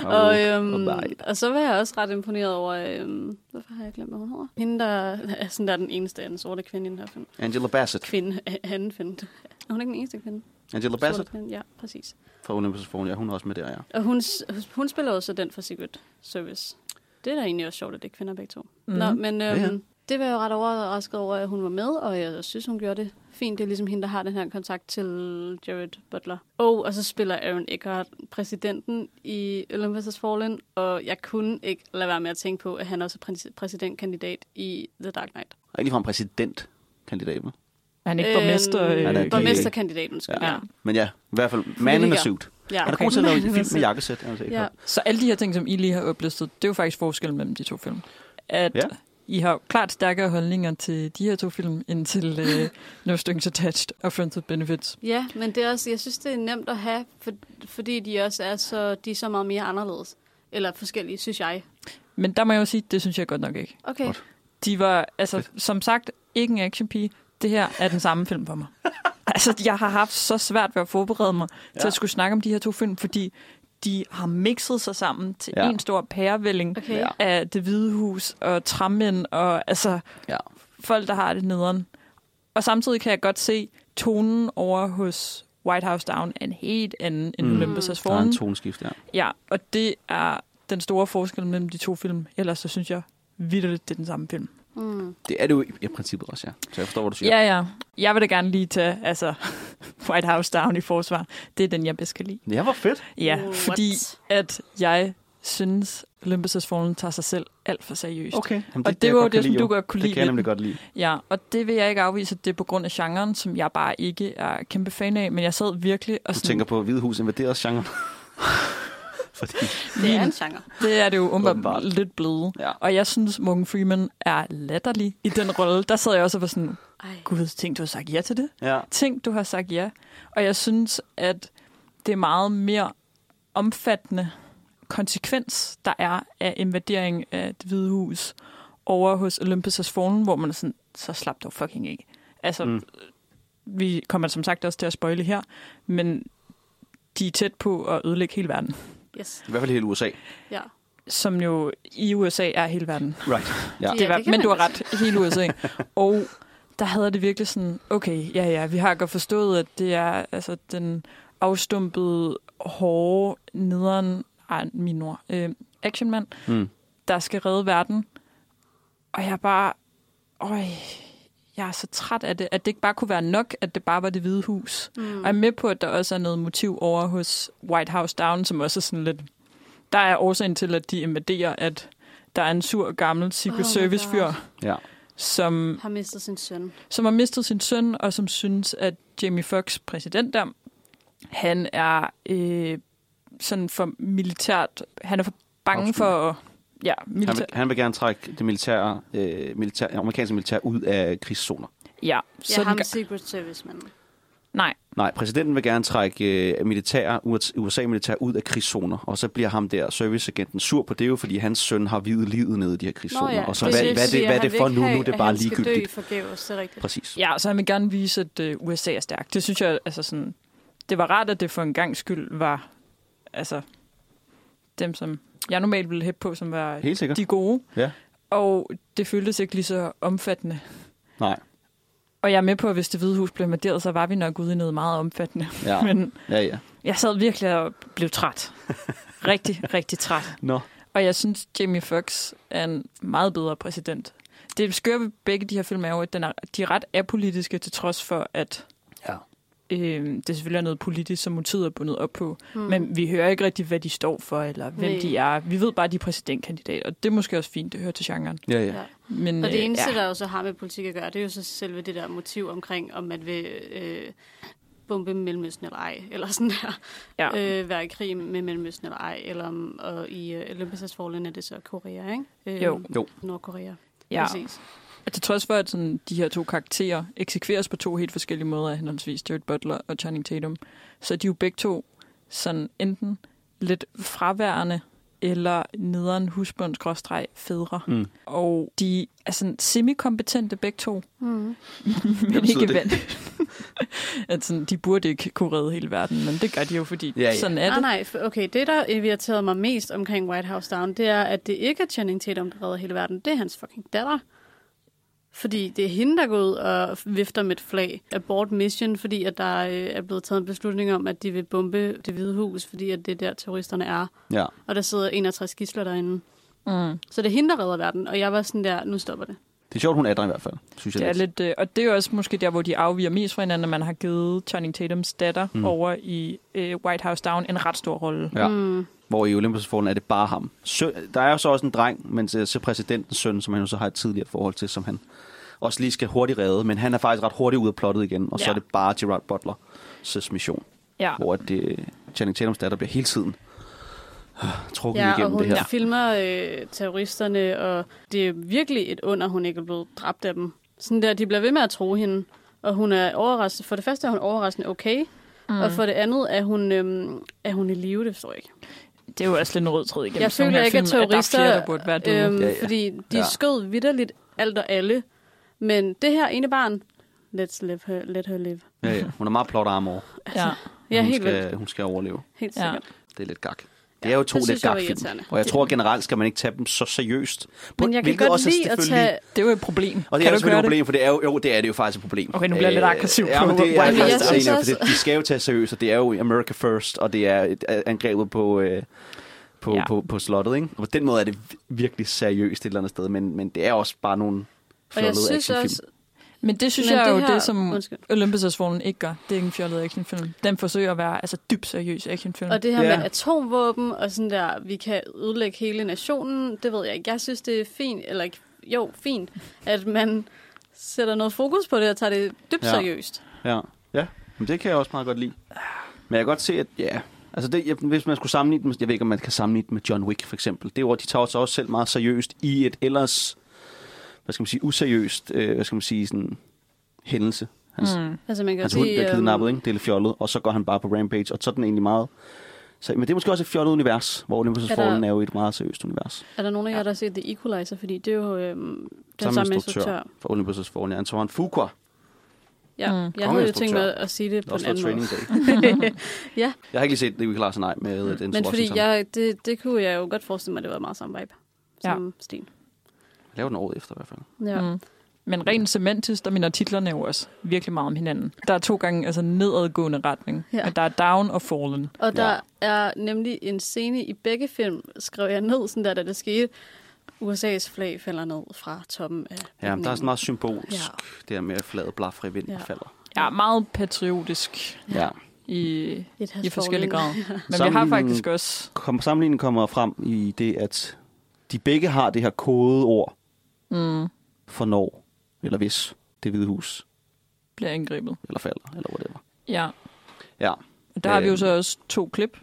Og så var jeg også ret imponeret over, hvorfor har jeg glemt, hvad hun hedder? Hende, der er sådan der den eneste af den sorte kvinde i den her film. Angela Bassett. Kvinde. Er hun ikke den eneste kvinde? Angela Bassett? Ja, præcis. Fra Olympus Has Fallen, ja, hun er også med der, ja. Og hun spiller også den for Secret Service. Det er da egentlig også sjovt, at det er kvinder begge to. Nå, men det var jeg jo ret overrasket over, at hun var med, og jeg synes, hun gjorde det fint. Det er ligesom hende, der har den her kontakt til Jared Butler. Og så spiller Aaron Eckhart præsidenten i Olympus Has Fallen, og jeg kunne ikke lade være med at tænke på, at han også er præsidentkandidat i The Dark Knight. Og ikke ligefrem præsidentkandidat, med. Er han ikke borgmester? Borgmesterkandidat, undskyld. Ja. Men ja, i hvert fald man in a suit. Ja. Han er god til at lave film med jakkesæt. Ja. Så alle de her ting, som I lige har oplistet, det er jo faktisk forskellen mellem de to film. At I har klart stærkere holdninger til de her to film, end til No Strings Attached og Friends with Benefits. Ja, men det er også, jeg synes, det er nemt at have, fordi de også er så meget mere anderledes. Eller forskellige, synes jeg. Men der må jeg jo sige, det synes jeg godt nok ikke. Okay. Godt. De var, altså, som sagt, ikke en actionpige. Det her er den samme film for mig. Altså, jeg har haft så svært ved at forberede mig til at skulle snakke om de her to film, fordi de har mixet sig sammen til en stor pærevælling af Det Hvide Hus og træmænd og altså folk, der har det nederen. Og samtidig kan jeg godt se tonen over hos White House Down er en helt anden end Olympus Has Fallen. Der er en toneskift, ja. Ja, og det er den store forskel mellem de to film. Ellers så synes jeg vitterligt, det er den samme film. Det er det jo i princippet også, ja. Så jeg forstår, hvad du siger. Ja. Jeg vil da gerne lige tage White House Down i forsvar. Det er den, jeg bedst kan lide. Ja, hvor fedt. Ja, fordi at jeg synes, Olympus Has Fallen tager sig selv alt for seriøst. Okay. Jamen, og det var jo det, som du godt kunne lide. Det kan jeg nemlig godt lide. Ja, og det vil jeg ikke afvise, at det er på grund af genren, som jeg bare ikke er kæmpe fan af. Men jeg sad virkelig og Du tænker på Hvide Hus invaderede genren? Fordi det er en genre. Det er det jo umiddelbart lidt blevet. Ja. Og jeg synes, Morgan Freeman er latterlig i den rolle. Der sad jeg også og var sådan, gud, tænk, du har sagt ja til det. Ja. Tænk, du har sagt ja. Og jeg synes, at det er meget mere omfattende konsekvens, der er af invadering af Det Hvide Hus over hos Olympus Has Fallen, hvor man er sådan, så slap dog fucking ikke. Altså, vi kommer som sagt også til at spoile her, men de er tæt på at ødelægge hele verden. Yes. I hvert fald hele USA. Ja. Som jo i USA er hele verden. Right. Ja. Det var, men du har ret, hele USA. Og der havde det virkelig sådan, okay, ja, vi har godt forstået, at det er altså den afstumpede, hårde, nederen, actionmand, der skal redde verden. Og jeg er bare, jeg er så træt af det, at det ikke bare kunne være nok, at det bare var Det Hvide Hus. Og jeg er med på, at der også er noget motiv over hos White House Down, som også er sådan lidt... Der er årsagen til, at de invaderer, at der er en sur, gammel Secret Service-fyr, som har mistet sin søn. Som har mistet sin søn, og som synes, at Jamie Foxx, præsident der, han er sådan for militært... Han er for bange for... Ja, han vil gerne trække det amerikanske militær ud af krigszoner. Ja, så ham Secret Service-manden. Nej, præsidenten vil gerne trække USA-militær ud af krigszoner, og så bliver ham der serviceagenten sur på det jo, fordi hans søn har videt livet nede i de her krigszoner. Og så hvad er det for nu? Nu er det bare ligegyldigt. Forgæves, det er rigtigt. Præcis. Ja, så han vil gerne vise, at USA er stærkt. Det synes jeg, altså sådan, det var rart, at det for en gang skyld var, altså, dem som jeg normalt ville hæppe på, som var de gode. Ja. Og det føltes ikke lige så omfattende. Nej. Og jeg er med på, at hvis Det Hvide Hus blev invaderet, så var vi nok ude i noget meget omfattende. Ja. Men ja. jeg sad virkelig og blev træt. rigtig, rigtig træt. Nå. Og jeg synes, Jamie Foxx er en meget bedre præsident. Det skøre ved begge de her film er jo, at de er ret apolitiske, til trods for, at det selvfølgelig er noget politisk, som motivet er bundet op på. Men vi hører ikke rigtig, hvad de står for, eller hvem de er. Vi ved bare, at de er præsidentkandidater, og det er måske også fint, det hører til genren. Ja. Men, og det eneste, der jo så har med politik at gøre, det er jo så selve det der motiv omkring, om man vil bombe Mellemøsten eller ej, eller sådan der. Være i krig med Mellemøsten eller ej, eller og i Olympus Fallen er det så Korea, ikke? Jo. Nordkorea. Ja. Præcis. Og til trods for, at sådan, de her to karakterer eksekveres på to helt forskellige måder, henholdsvis Jared Butler og Channing Tatum, så er de jo begge to sådan enten lidt fraværende eller nederen husbunds-fædre. Og de er sådan semi-kompetente begge to. Men ikke vandt. At sådan, de burde ikke kunne redde hele verden, men det gør de jo, fordi sådan er det. Nej, okay, det der irriterede mig mest omkring White House Down, det er, at det ikke er Channing Tatum, der redder hele verden. Det er hans fucking datter. Fordi det er hende, der går ud og vifter med et flag. Abort mission, fordi at der er blevet taget en beslutning om, at de vil bombe Det Hvide Hus, fordi at det er der, terroristerne er. Ja. Og der sidder 61 gidsler derinde. Så det er hende, der redder verden. Og jeg var sådan der, nu stopper det. Det er sjovt, hun er der i hvert fald, synes jeg. Det er lidt, og det er jo også måske der, hvor de afviger mest fra hinanden, at man har givet Channing Tatums datter over i White House Down en ret stor rolle. Ja. Hvor i Olympus Fallen er det bare ham. Der er jo så også en dreng, men så præsidentens søn, som han jo så har et tidligere forhold til, som han også lige skal hurtigt redde. Men han er faktisk ret hurtigt ud af plottet igen, og så er det bare Gerard Butlers mission. Ja. Hvor Channing Tatums datter bliver hele tiden trukket igennem det her. Ja, og hun filmer terroristerne, og det er virkelig et under, hun ikke er blevet dræbt af dem. Sådan der, de bliver ved med at tro hende, og hun er overrasket. For det første er hun overraskende okay, og for det andet er hun i live, det forstår jeg ikke. Det er jo også lidt en rød tråd igennem. Jeg føler ikke, at terrorister, der burde være døde. fordi de skød vitterligt alt og alle. Men det her ene barn, let her live. Ja. Hun er meget plot armor. Hun skal overleve. Helt sikkert. Det er lidt gak. Det er jo to lidt gak-film. Og jeg tror generelt skal man ikke tage dem så seriøst. Men jeg kan godt lide at tage... Det er jo et problem. Og det er jo selvfølgelig et problem, for det er jo, det er det jo faktisk et problem. Okay, nu bliver jeg lidt aggressiv på men det er jeg synes også... de skal jo tage seriøst, og det er jo America First, og det er angrebet på slottet, ikke? Og på den måde er det virkelig seriøst et eller andet sted, men det er også bare nogle fjollede actionfilm. Men det synes jeg er jo det, som Olympus Fallen ikke gør. Det er ikke en fjollet actionfilm. Den forsøger at være dybt seriøs actionfilm. Og det her med atomvåben og sådan der, vi kan ødelægge hele nationen, det ved jeg ikke. Jeg synes, det er fint, fint, at man sætter noget fokus på det og tager det dybt seriøst. Ja, men det kan jeg også meget godt lide. Men jeg kan godt se, at hvis man skulle sammenligne jeg ved ikke, om man kan sammenligne med John Wick for eksempel. Det er jo, de tager også selv meget seriøst i et ellers useriøst, sådan hændelse. Altså man kan hund bliver kidnappet, ikke? Det er lidt fjollet, og så går han bare på rampage, og så er den egentlig meget... Men det er måske også et fjollet univers, hvor Olympus Fallen er jo et meget seriøst univers. Er der nogen af jer, der har set The Equalizer? Fordi det er jo den samme instruktør for Olympus Fallen, Antoine Fuqua. Ja, jeg havde jo tænkt mig at sige det på en anden måde. Ja. Jeg har ikke lige set The Equalizer, nej, med den. Men fordi det kunne jeg jo godt forestille mig, at det var meget samme vibe som Sten. Laver den året efter i hvert fald. Ja. Men rent semantisk, der minder titlerne jo også virkelig meget om hinanden. Der er 2 gange nedadgående retning. Ja. Men der er down og fallen. Og der er nemlig en scene i begge film, skrev jeg ned, sådan der, da det skete. USA's flag falder ned fra toppen af bygningen. Ja, der er sådan meget symbolisk, det her med at flaget blafre i vinden falder. Ja, meget patriotisk. Ja. I forskellige grader. Men vi har faktisk også... Sammenligningen kommer frem i det, at de begge har det her kodeord for når, eller hvis Det Hvide Hus bliver angrebet. Eller falder, eller whatever. Ja. Der har vi jo så også 2 klip,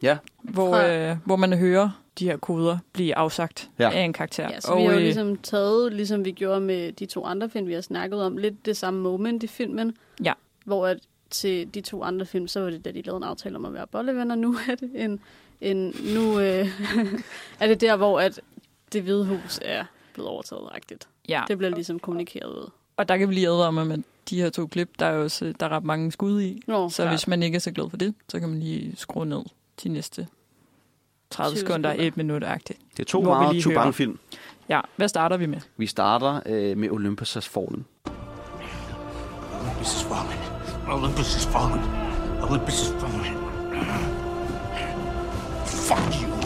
hvor man hører de her koder blive afsagt af en karakter. Ja, så vi har jo ligesom taget, ligesom vi gjorde med de 2 andre film, vi har snakket om, lidt det samme moment i filmen. Ja. Hvor at til de 2 andre film, så var det da de lavede en aftale om at være bollevenner. Nu er det er det der, hvor at Det Hvide Hus er blevet overtaget-agtigt. Ja. Det bliver ligesom kommunikeret ud. Og der kan vi lige advare med de her 2 klip, der er jo også, der er ret mange skud i. Så hvis man ikke er så glad for det, så kan man lige skrue ned til næste 30 sekunder, 1 minut-agtigt. Det er 2 meget Tuban-film. Ja, hvad starter vi med? Vi starter med Olympus Fallen. Olympus is fallen. Olympus is fallen. Olympus is fallen. Fuck you.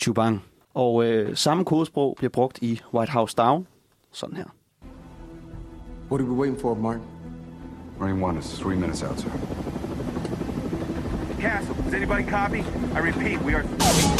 Chubang. Og samme kodesprog bliver brugt i White House Down. Sådan her. What are we waiting for, Martin? Marine 1 is 3 minutes out, sir. Castle, does anybody copy? I repeat, we are...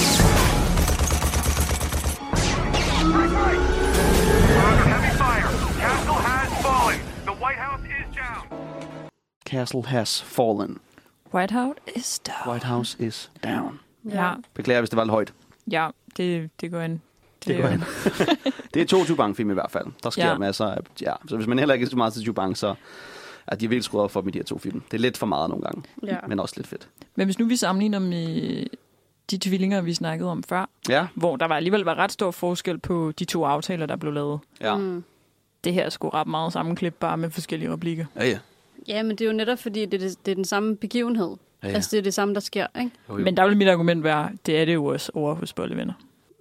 We're under heavy fire. Castle has fallen. The White House is down. Castle has fallen. White House is down. White House is down. Ja, Beklager, hvis det var lidt højt. ja det går ind. Det går ind. Det er 2 Chubang-film i hvert fald. Der sker masser af... Ja, så hvis man heller ikke er så meget til Chubang, så er de virkelig skruet op for dem i de her 2 film. Det er lidt for meget nogle gange, men også lidt fedt. Men hvis nu vi sammenligner med de tvillinger, vi snakkede om før, hvor der alligevel var ret stor forskel på de 2 aftaler, der blev lavet. Ja. Det her er sgu ret meget sammenklip, bare med forskellige replikker. Ja. Ja, men det er jo netop, fordi det er den samme begivenhed. Ja. Altså, det er det samme, der sker, ikke? Jo. Men der vil mit argument være, det er det jo også over hos Bollevenner.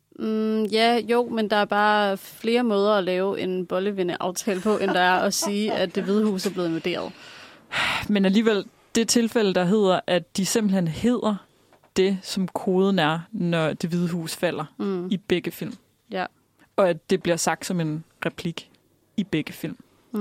Men der er bare flere måder at lave en Bollevenner-aftale på, end der er at sige, at Det Hvide Hus er blevet invaderet. Men alligevel, det tilfælde, der hedder, at de simpelthen hedder det, som koden er, når Det Hvide Hus falder i begge film. Ja. Og at det bliver sagt som en replik i begge film.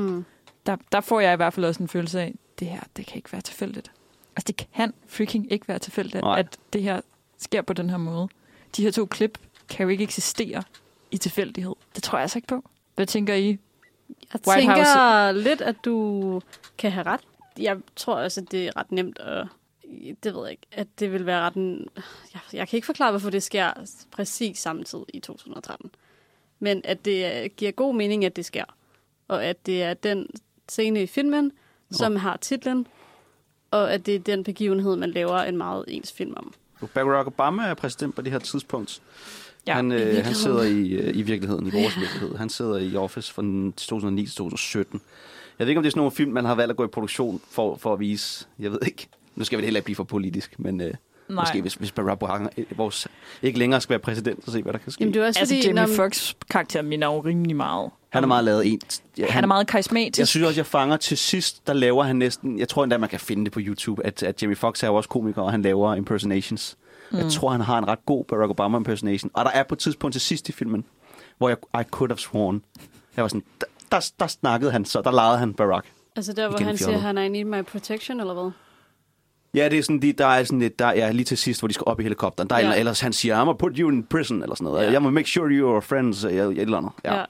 Der får jeg i hvert fald også en følelse af, det her, det kan ikke være tilfældigt. Altså, det kan freaking ikke være tilfældigt, at det her sker på den her måde. De her 2 klip kan jo ikke eksistere i tilfældighed. Det tror jeg altså ikke på. Hvad tænker I? Jeg tænker lidt, at du kan have ret. Jeg tror også, at det er ret nemt at... Det ved jeg ikke. At det vil være ret... Jeg kan ikke forklare, hvorfor det sker præcis samtidig i 2013. Men at det giver god mening, at det sker. Og at det er den scene i filmen, som har titlen, og at det er den begivenhed, man laver en meget ens film om. Barack Obama er præsident på det her tidspunkt. Ja, han sidder i virkeligheden, i vores virkelighed. Han sidder i Office fra 2009 til 2017. Jeg ved ikke, om det er sådan nogle film, man har valgt at gå i produktion for at vise. Jeg ved ikke. Nu skal vi heller ikke blive for politisk, men måske hvis Barack Obama ikke længere skal være præsident, så se, hvad der kan ske. Jamen, det er også altså, fordi, Jamie Foxx karakter minder jo rimelig meget. Han er meget lavet en. Han er meget karismatisk. Jeg synes også, jeg fanger til sidst, der laver han næsten... Jeg tror endda, man kan finde det på YouTube, at Jamie Foxx er jo også komiker, og han laver impersonations. Jeg tror, han har en ret god Barack Obama impersonation. Og der er på et tidspunkt til sidst i filmen, hvor I could have sworn. Jeg var sådan... Der snakkede han, så der legede han Barack. Altså der, hvor han siger, han I need my protection, eller hvad? Ja, det er sådan, der er sådan lidt, der er lige til sidst, hvor de skal op i helikopteren. Der er ellers han siger, I'm gonna put you in prison, eller sådan noget. Jeg må make sure you are friends, eller eller andet. Ja.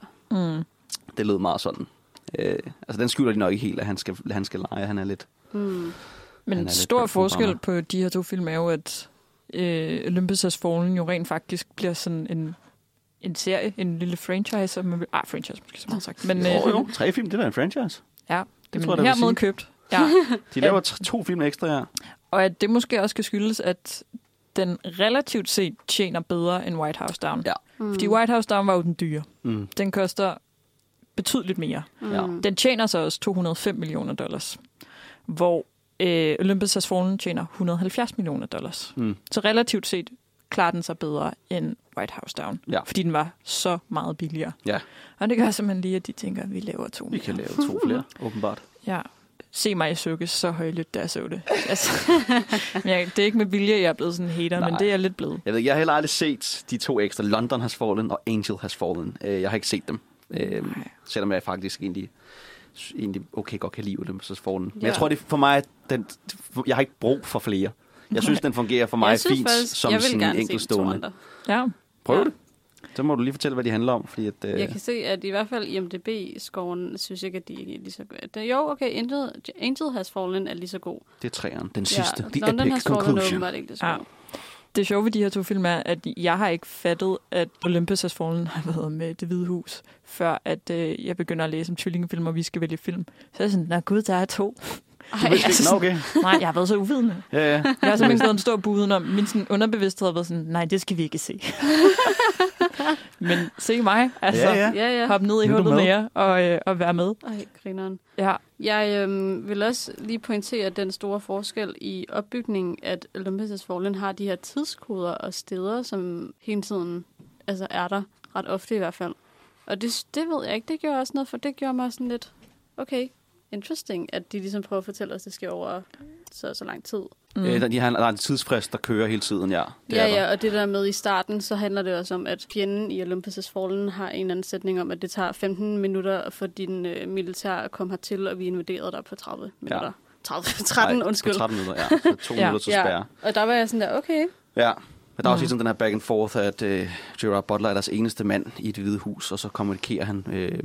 Det lød meget sådan. Altså, den skylder de nok ikke helt, at han skal lege. Han er lidt... Men en stor forskel på de her 2 film er jo, at Olympus Has Fallen jo rent faktisk bliver sådan en serie, en lille franchise. Franchise måske så meget sagt. Men, jo, 3 film, det er en franchise. Ja, det tror jeg, hermed købt. Ja. De laver 2 film ekstra her. Og at det måske også kan skyldes, at den relativt set tjener bedre end White House Down. Ja. Fordi White House Down var jo den dyre. Den koster betydeligt mere. Den tjener så også $205 million, hvor Olympus Has Fallen tjener $170 million. Så relativt set klarer den sig bedre end White House Down, fordi den var så meget billigere. Ja. Og det gør simpelthen lige, at de tænker, at vi laver 2 mere. Vi kan lave 2 flere, åbenbart. Ja. Se mig i sukkes så højlydt, da jeg så det. Altså, det er ikke med vilje, jeg er blevet sådan en hater, men det er jeg lidt blevet. Jeg har heller aldrig set de 2 ekstra. London Has Fallen og Angel Has Fallen. Jeg har ikke set dem. Selvom jeg faktisk egentlig okay godt kan lide Olympus Has Fallen. Men jeg tror, det for mig, jeg har ikke brug for flere. Jeg synes, den fungerer for mig fint som sådan en enkeltstående. Ja. Prøv det. Så må du lige fortælle, hvad de handler om. Fordi at, jeg kan se, at i hvert fald IMDb-scoren synes ikke, at de er lige så gode. Jo, okay, Angel Has Fallen er lige så god. Det er 3'eren, den sidste. Ja, London Has Fallen er åbenbart ikke det så god. Det sjove ved de her 2 film er, at jeg har ikke fattet, at Olympus Has Fallen har været med Det Hvide Hus, før at jeg begynder at læse om tvillingefilm, og vi skal vælge film. Så er jeg sådan, gud, der er 2. Okay. Nej, jeg har været så uvidende. Ja. Jeg har simpelthen stået en stor buden om, min sådan underbevidsthed har været sådan, nej, det skal vi ikke se. Men se mig, altså, hoppe ned i hullet med jer og være med. Ej, grineren. Ja. Jeg vil også lige pointere den store forskel i opbygningen, at Olympus Has Fallen har de her tidskoder og steder, som hele tiden altså er der, ret ofte i hvert fald. Og det ved jeg ikke, det gjorde også noget, for det gjorde mig sådan lidt, okay, interesting, at de ligesom prøver at fortælle os, at det sker over så lang tid. Der er en tidsfrist, der kører hele tiden, ja. Ja, og det der med i starten, så handler det også om, at fjenden i Olympus' Fallen har en eller anden sætning om, at det tager 15 minutter for din militær at komme hertil, og vi invaderede dig på 30 minutter. 13, undskyld. På 13 minutter, ja. Så 2 minutter til spærre. Ja, og der var jeg sådan der, okay. Ja, men der er også ligesom den her back and forth, at Gerard Butler er deres eneste mand i et hvide hus, og så kommunikerer han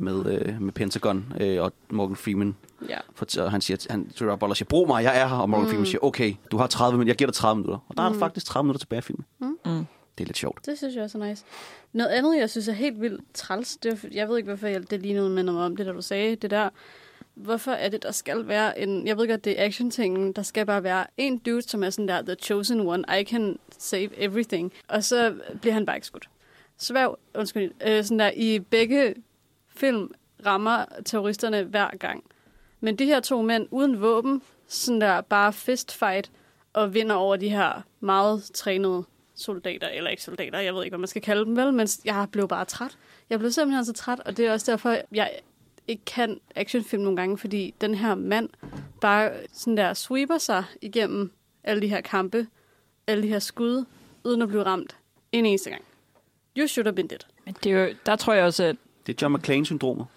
med Pentagon og Morgan Freeman. Ja. Og han siger, Gerard Butler siger, brug mig, jeg er her, og Morgan Freeman siger, okay, du har 30 minutter, jeg giver dig 30 minutter. Og der er faktisk 30 minutter tilbage i filmen. Det er lidt sjovt. Det synes jeg også er nice. Noget andet, jeg synes er helt vildt træls, jeg ved ikke, hvorfor det lige noget med om det, der du sagde, det der. Hvorfor er det, der skal være en... Jeg ved godt, det er action-tingen. Der skal bare være en dude, som er sådan der, the chosen one. I can save everything. Og så bliver han bare ikke skudt. Svæv, sådan der, i begge film rammer terroristerne hver gang. Men de her 2 mænd uden våben, sådan der bare fistfight, og vinder over de her meget trænede soldater, eller ikke soldater, jeg ved ikke, hvad man skal kalde dem vel, men jeg blev bare træt. Jeg blev simpelthen så træt, og det er også derfor, jeg ikke kan actionfilm nogle gange, fordi den her mand bare sådan der sweeper sig igennem alle de her kampe, alle de her skud, uden at blive ramt en eneste gang. You should have been dead. Men det er jo, der tror jeg også, at... Det er John McClane-syndromet.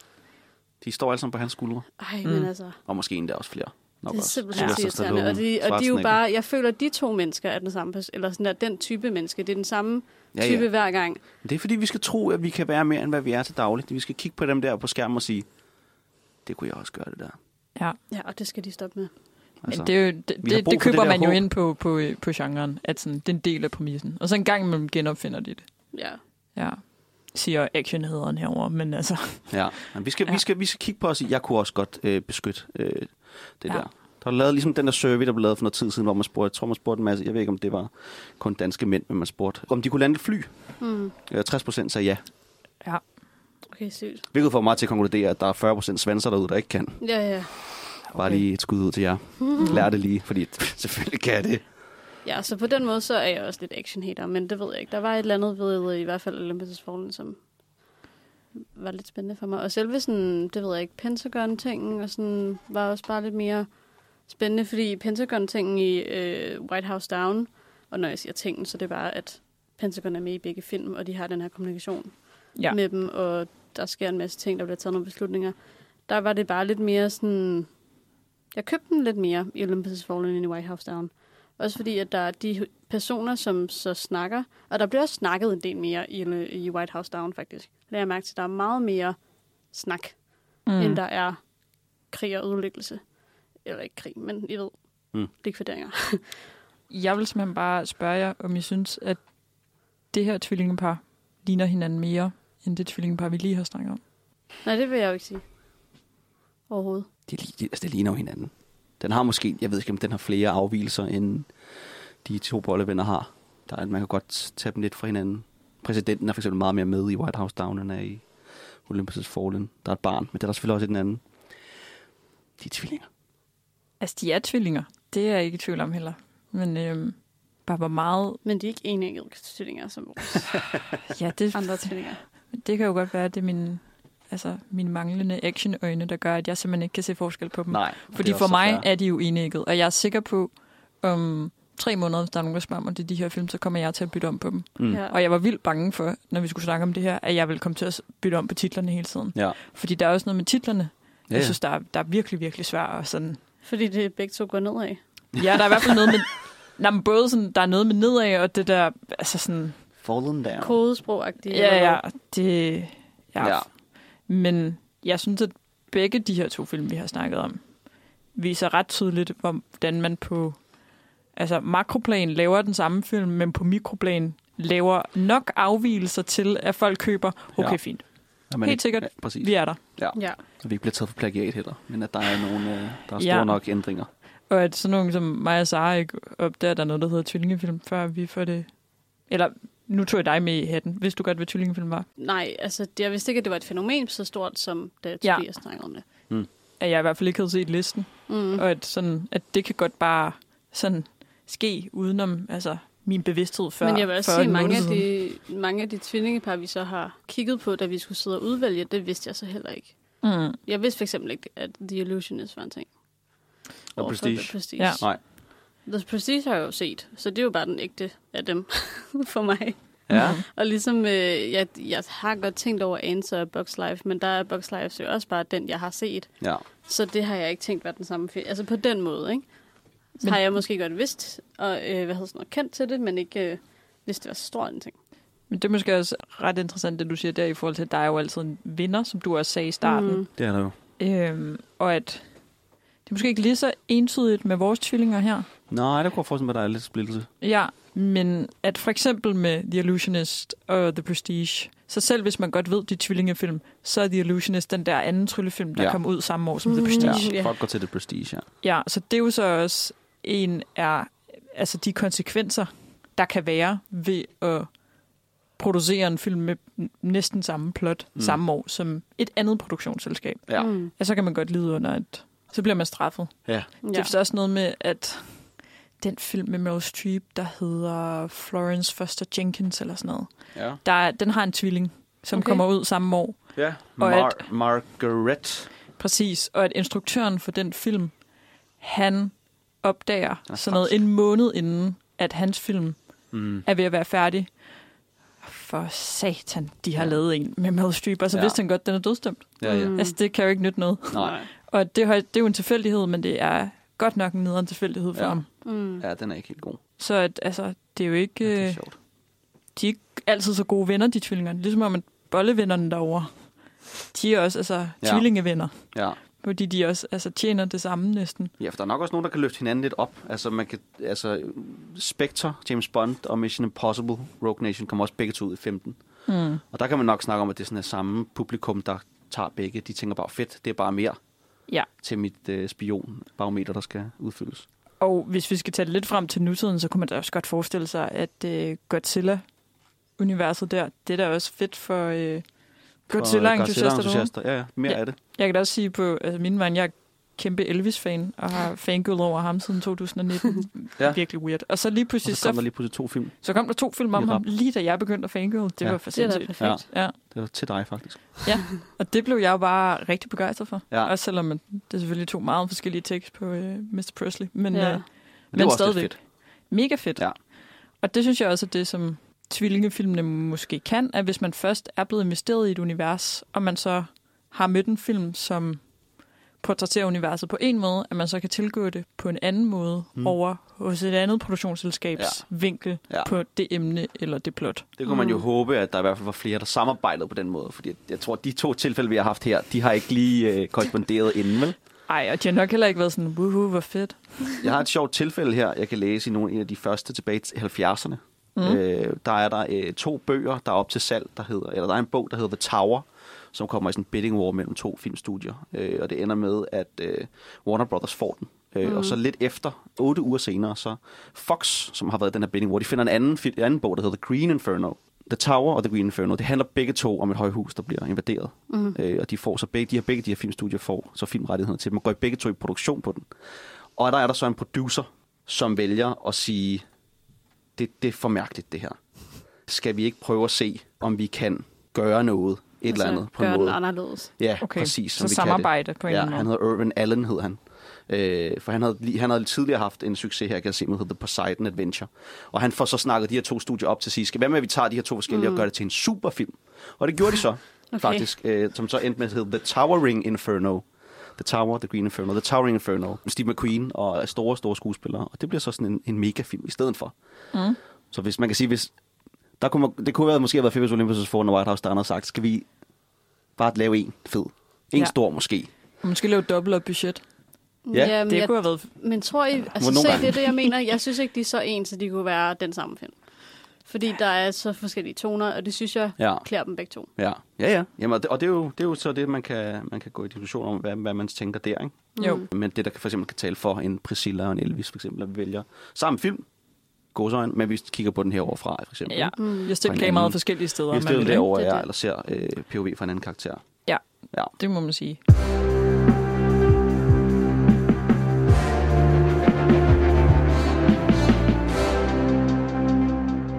De står alle sammen på hans skuldre. Ej, men altså... Og måske endda også flere. Nok det er simpelthen irriterende. Og de er jo bare... Jeg føler, at de 2 mennesker er den samme... Eller sådan der, den type menneske. Det er den samme type hver gang. Det er fordi, vi skal tro, at vi kan være mere, end hvad vi er til dagligt. Vi skal kigge på dem der på skærmen og sige, det kunne jeg også gøre, det der. Ja, og det skal de stoppe med. Altså, det køber man jo ind på genren, at sådan, det er en del af præmissen. Og så en gang imellem genopfinder de det. Ja. Siger actionhederen herover, men altså... Ja, men vi skal kigge på os. Jeg kunne også godt beskytte det der. Der er lavet ligesom den der survey, der blev lavet for noget tid siden, hvor man spurgte, jeg tror man spurgte en masse, jeg ved ikke om det var kun danske mænd, men man spurgte, om de kunne lande et fly. 60% sagde ja. Ja. Okay, sygt. Hvilket får mig til at konkludere, at der er 40% svanser derude, der ikke kan. Ja. Okay. Bare lige et skud ud til jer. Lær det lige, fordi selvfølgelig kan det. Ja, så på den måde, så er jeg også lidt action-hater, men det ved jeg ikke. Der var et eller andet ved, i hvert fald Olympus' Fallen, som var lidt spændende for mig. Og selve sådan, det ved jeg ikke, Pentagon-tingen og sådan, var også bare lidt mere spændende, fordi Pentagon-tingen i White House Down, og når jeg siger tingen, så det er bare, at Pentagon er med i begge film, og de har den her kommunikation med dem, og der sker en masse ting, der bliver taget nogle beslutninger. Der var det bare lidt mere sådan... Jeg købte den lidt mere i Olympus' Fallen end i White House Down. Også fordi, at der er de personer, som så snakker, og der bliver også snakket en del mere i White House Down, faktisk. Det har jeg mærket til, der er meget mere snak, end der er krig og ødelæggelse. Eller ikke krig, men I ved, likvideringer. Jeg vil simpelthen bare spørge jer, om I synes, at det her tvillingepar ligner hinanden mere, end det tvillingepar, vi lige har snakket om. Nej, det vil jeg jo ikke sige. Overhovedet. Det ligner jo hinanden. Den har måske, jeg ved ikke, om den har flere afvigelser, end de 2 bollevenner har. Man kan godt tage dem lidt fra hinanden. Præsidenten er for eksempel meget mere med i White House Down, end er i Olympus' Fallen. Der er et barn, men det er der selvfølgelig også i den anden. De er tvillinger. Altså, de er tvillinger. Det er jeg ikke i tvivl om heller. Men bare hvor meget... Men de er ikke enæggede tvillinger, som vores andre tvillinger. Det kan jo godt være, at det er mine manglende actionøjne, der gør, at jeg simpelthen ikke kan se forskel på dem. Nej, fordi for mig er de jo enægget, og jeg er sikker på, om 3 måneder, hvis der er nogen, der spørger mig om de her film, så kommer jeg til at bytte om på dem. Ja. Og jeg var vildt bange for, når vi skulle snakke om det her, at jeg ville komme til at bytte om på titlerne hele tiden. Ja. Fordi der er også noget med titlerne. Jeg synes, der er virkelig, virkelig svært. Og sådan... Fordi det begge 2 går nedad. Ja, der er i hvert fald noget med... både sådan, der er noget med nedad, og det der... Altså sådan... Fallen down. Kodesprog-agtigt. Ja. Det... Ja. Men jeg synes, at begge de her 2 film, vi har snakket om, viser ret tydeligt, hvordan man på makroplan laver den samme film, men på mikroplan laver nok afvigelser til, at folk køber, fint. Helt sikkert, vi er der. Ja. Og vi ikke bliver taget for plagiat heller, men at der er nogle, der er store nok ændringer. Og at sådan nogle som mig og Sara ikke opdager, der er noget, der hedder tvillingefilm, før vi får det... Eller... Nu tog jeg dig med i hatten. Vidste du godt, hvad tvillingefilm var? Nej, jeg vidste ikke, at det var et fænomen så stort, som da Tobias snakkede om det. At jeg i hvert fald ikke havde set listen. Og at det kan godt bare sådan ske udenom min bevidsthed før. Men jeg vil også sige, mange af de tvillingepar, vi så har kigget på, da vi skulle sidde og udvælge, det vidste jeg så heller ikke. Jeg vidste for eksempel ikke, at The Illusionist var en ting. Og Prestige. The Prestige. Ja. Nej. The Prestige har jeg jo set, så det er jo bare den ægte af dem for mig. Ja. Og ligesom, jeg har godt tænkt over Answer og Bugs Life, men der er Bugs Life jo også bare den, jeg har set. Ja. Så det har jeg ikke tænkt var den samme film. Altså på den måde, ikke? Så har jeg måske godt vidst, og kendt til det, men ikke vidst, det var så stor en ting. Men det er måske også ret interessant, det du siger der, i forhold til, at der er jo altid en vinder, som du også sagde i starten. Det er der jo. Og at det er måske ikke lige så entydigt med vores tvillinger her. Nej, det kunne jeg forestille mig, at der er lidt splittelse. Ja, men at for eksempel med The Illusionist og The Prestige, så selv hvis man godt ved de tvillingefilm, så er The Illusionist den der anden tryllefilm, der kom ud samme år som The Prestige. Ja, folk går til The Prestige, ja. Ja, så det er jo så også en af altså de konsekvenser, der kan være ved at producere en film med næsten samme plot samme år som et andet produktionsselskab. Ja. Ja, så kan man godt lide under, at så bliver man straffet. Ja. Det er så også noget med, at den film med Meryl Streep, der hedder Florence Foster Jenkins eller sådan noget, den har en tvilling, som kommer ud samme år. Ja, Margaret. Præcis, og at instruktøren for den film, han opdager sådan noget en måned inden, at hans film er ved at være færdig. For satan, de har lavet en med Meryl Streep, og så vidste han godt, at den er dødsdømt. Ja. Altså, det kan jo ikke nytte noget. Nej. Og det er jo en tilfældighed, men det er godt nok en nederen tilfældighed for ham. Ja, den er ikke helt god. Så at, altså, det er jo ikke... det er sjovt. De er ikke altid så gode venner, de tvillinger. Ligesom om, at bollevennerne derovre, de er også tvillingevenner. Ja. Fordi de også tjener det samme næsten. Ja, for der er nok også nogen, der kan løfte hinanden lidt op. Altså, Spectre, James Bond og Mission Impossible, Rogue Nation kommer også begge to ud i 15. Og der kan man nok snakke om, at det er sådan et samme publikum, der tager begge. De tænker bare, fedt, det er bare mere til mit spionbarometer, der skal udfyldes. Og hvis vi skal tage det lidt frem til nutiden, så kunne man da også godt forestille sig, at Godzilla-universet der, det er da også fedt for Godzilla-entusiaster. Ja, mere af det. Jeg kan da også sige på min vej, jeg er kæmpe Elvis-fan, og har fangirl over ham siden 2019. Virkelig weird. Og så lige pludselig... Så kom der lige pludselig 2 film. Så kom der 2 film om ham, lige da jeg begyndte at fangirl. Det var for sindssygt. Ja. Det var til dig, faktisk. Ja, og det blev jeg jo bare rigtig begejstret for. Ja. Også selvom det selvfølgelig 2 meget forskellige takes på Mr. Presley. Men men stadigvæk fedt. Mega fedt. Ja. Og det synes jeg også er det, som tvillingefilmene måske kan, at hvis man først er blevet investeret i et univers, og man så har mødt en film, som portrætterer universet på en måde, at man så kan tilgå det på en anden måde over hos et andet produktionsselskabs vinkel på det emne eller det plot. Det kunne man jo håbe, at der i hvert fald var flere, der samarbejdede på den måde, fordi jeg tror, at de 2 tilfælde, vi har haft her, de har ikke lige korresponderet inden, vel? Ej, og de har nok heller ikke været sådan, hvor fedt. Jeg har et sjovt tilfælde her, jeg kan læse i nogle af de første tilbage til 70'erne. Der er der 2 bøger, der er op til salg, der er en bog, der hedder The Tower, som kommer i sådan en bidding war mellem 2 filmstudier. Og det ender med, at Warner Brothers får den. Og så lidt efter, 8 uger senere, så Fox, som har været i den her bidding war, de finder en anden bog, der hedder The Green Inferno. The Tower og The Green Inferno, det handler begge 2 om et højhus, der bliver invaderet. Og de får så begge de her filmstudier får så filmrettigheder til dem, og går begge 2 i produktion på den. Og der er der så en producer, som vælger at sige, det er for mærkeligt det her. Skal vi ikke prøve at se, om vi kan gøre noget, eller andet på en måde. Gøre den anderledes. Ja, okay. Præcis. Så samarbejde på en måde. Han hedder Irvin Allen, hed han. For han havde tidligere haft en succes her, kan jeg se, med The Poseidon Adventure. Og han får så snakket de her 2 studier op til at sige, skal være med, at vi tager de her 2 forskellige og gør det til en superfilm. Og det gjorde de så, faktisk. Som så endte med at hedde The Towering Inferno. The Tower, The Green Inferno, The Towering Inferno. Steve McQueen og store skuespillere. Og det bliver så sådan en megafilm i stedet for. Så hvis man kan sige, det kunne måske have været fedt, hvis Olympus' foran White House, der har sagt, skal vi bare lave en fed. En stor måske. Måske lave dobbelt op budget. Ja, det kunne have været... Men tror I... Altså, det er det, jeg mener. Jeg synes ikke, de er så ens, så de kunne være den samme film. Fordi der er så forskellige toner, og det synes jeg klæder dem begge 2. Ja. Jamen, og det er jo så det, man kan gå i diskussion om, hvad man tænker der, ikke? Jo. Men det, der for eksempel kan tale for en Priscilla og en Elvis, for eksempel, at vi vælger samme film, godsøjne, men vi kigger på den her overfra, for eksempel. Ja, jeg stiller kameraet forskellige steder. Vi stiller derovre, eller ser POV fra en anden karakter. Ja, det må man sige.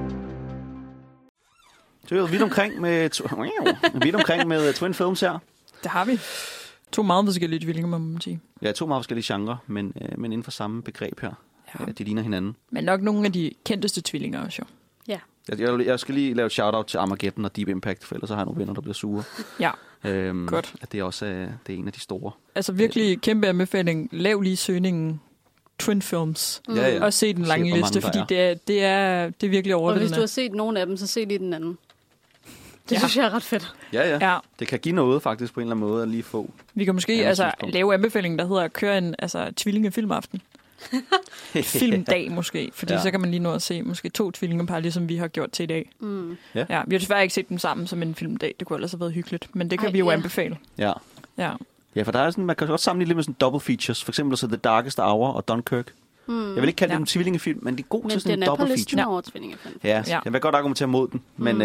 Så er vi vidt omkring med Twin Films her. Det har vi. 2 meget forskellige tvillinger, må man sige. Ja, 2 meget forskellige genrer, men inden for samme begreb her. Ja. De ligner hinanden. Men nok nogle af de kendteste tvillinger også, jo. Ja. Jeg skal lige lave et shout-out til Armageddon og Deep Impact, for ellers så har jeg nogle venner, der bliver sure. Ja, godt. At det også det er en af de store. Altså virkelig kæmpe anbefaling. Lav lige søgningen Twin Films. Ja. Og se den lange liste, fordi det er virkelig Og overvældende. hvis du har set nogle af dem, så se lige den anden. Det synes jeg er ret fedt. Ja. Det kan give noget faktisk på en eller anden måde at lige få. Vi kan måske lave anbefalingen, der hedder at køre en tvillingefilmaften. Filmdag måske, fordi så kan man lige nå at se måske 2 tvillingepar, ligesom vi har gjort til i dag. Ja, vi har desværre ikke set dem sammen som en filmdag. Det kunne ellers have været hyggeligt, men det kan vi jo anbefale. Ja, for der er sådan, man kan godt sammenligne lidt med sådan double features. For eksempel så The Darkest Hour og Dunkirk. Jeg vil ikke kalde det en tvillingefilm, men det er god til sådan en double feature. Men den er på listen over tvillingefilm. Ja, jeg vil godt argumentere mod den,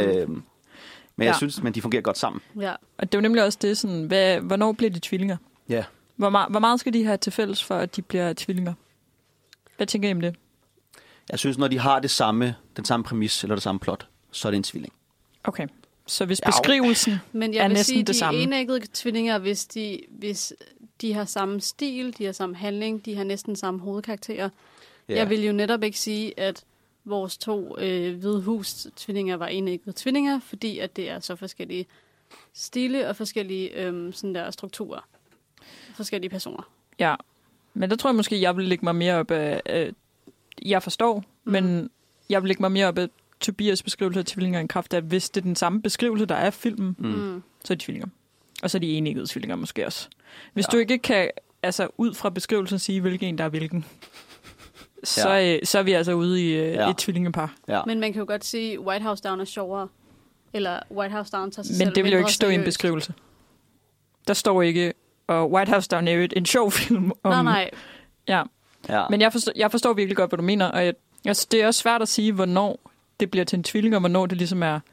men jeg synes, de fungerer godt sammen. Ja. Og det er jo nemlig også det, sådan, hvornår bliver de tvillinger? Ja. Hvor meget skal de have til fælles, for at de bliver tvillinger? Hvad tænker I om det? Jeg synes, når de har den samme præmis eller det samme plot, så er det en tvilling. Okay. Så hvis beskrivelsen Men jeg er vil næsten sige, det samme. de enæggede tvillinger, hvis de har samme stil, de har samme handling, de har næsten samme hovedkarakterer. Ja. Jeg vil jo netop ikke sige, at vores 2 Hvide Hus-tvillinger var enæggede tvillinger, fordi at det er så forskellige stile og forskellige sådan der strukturer. Forskellige personer. Ja, men der tror jeg måske, jeg vil lægge mig mere op af... jeg forstår, men jeg vil lægge mig mere op af Tobias beskrivelse af tvillinger i kraft af, hvis det er den samme beskrivelse, der er af filmen, så er de tvillinger. Og så er de enæggede tvillinger måske også. Hvis du ikke kan ud fra beskrivelsen sige, hvilken en der er hvilken, så er vi altså ude i et tvillingepar. Ja. Men man kan jo godt sige, White House Down er sjovere. Eller White House Down tager sig selv. Men det vil jo ikke stå i en beskrivelse. Der står ikke, og White House Down er jo en sjov film. Nej. Ja. Men jeg forstår virkelig godt, hvad du mener. Og det er også svært at sige, hvornår det bliver til en tvilling, og hvornår det ligesom er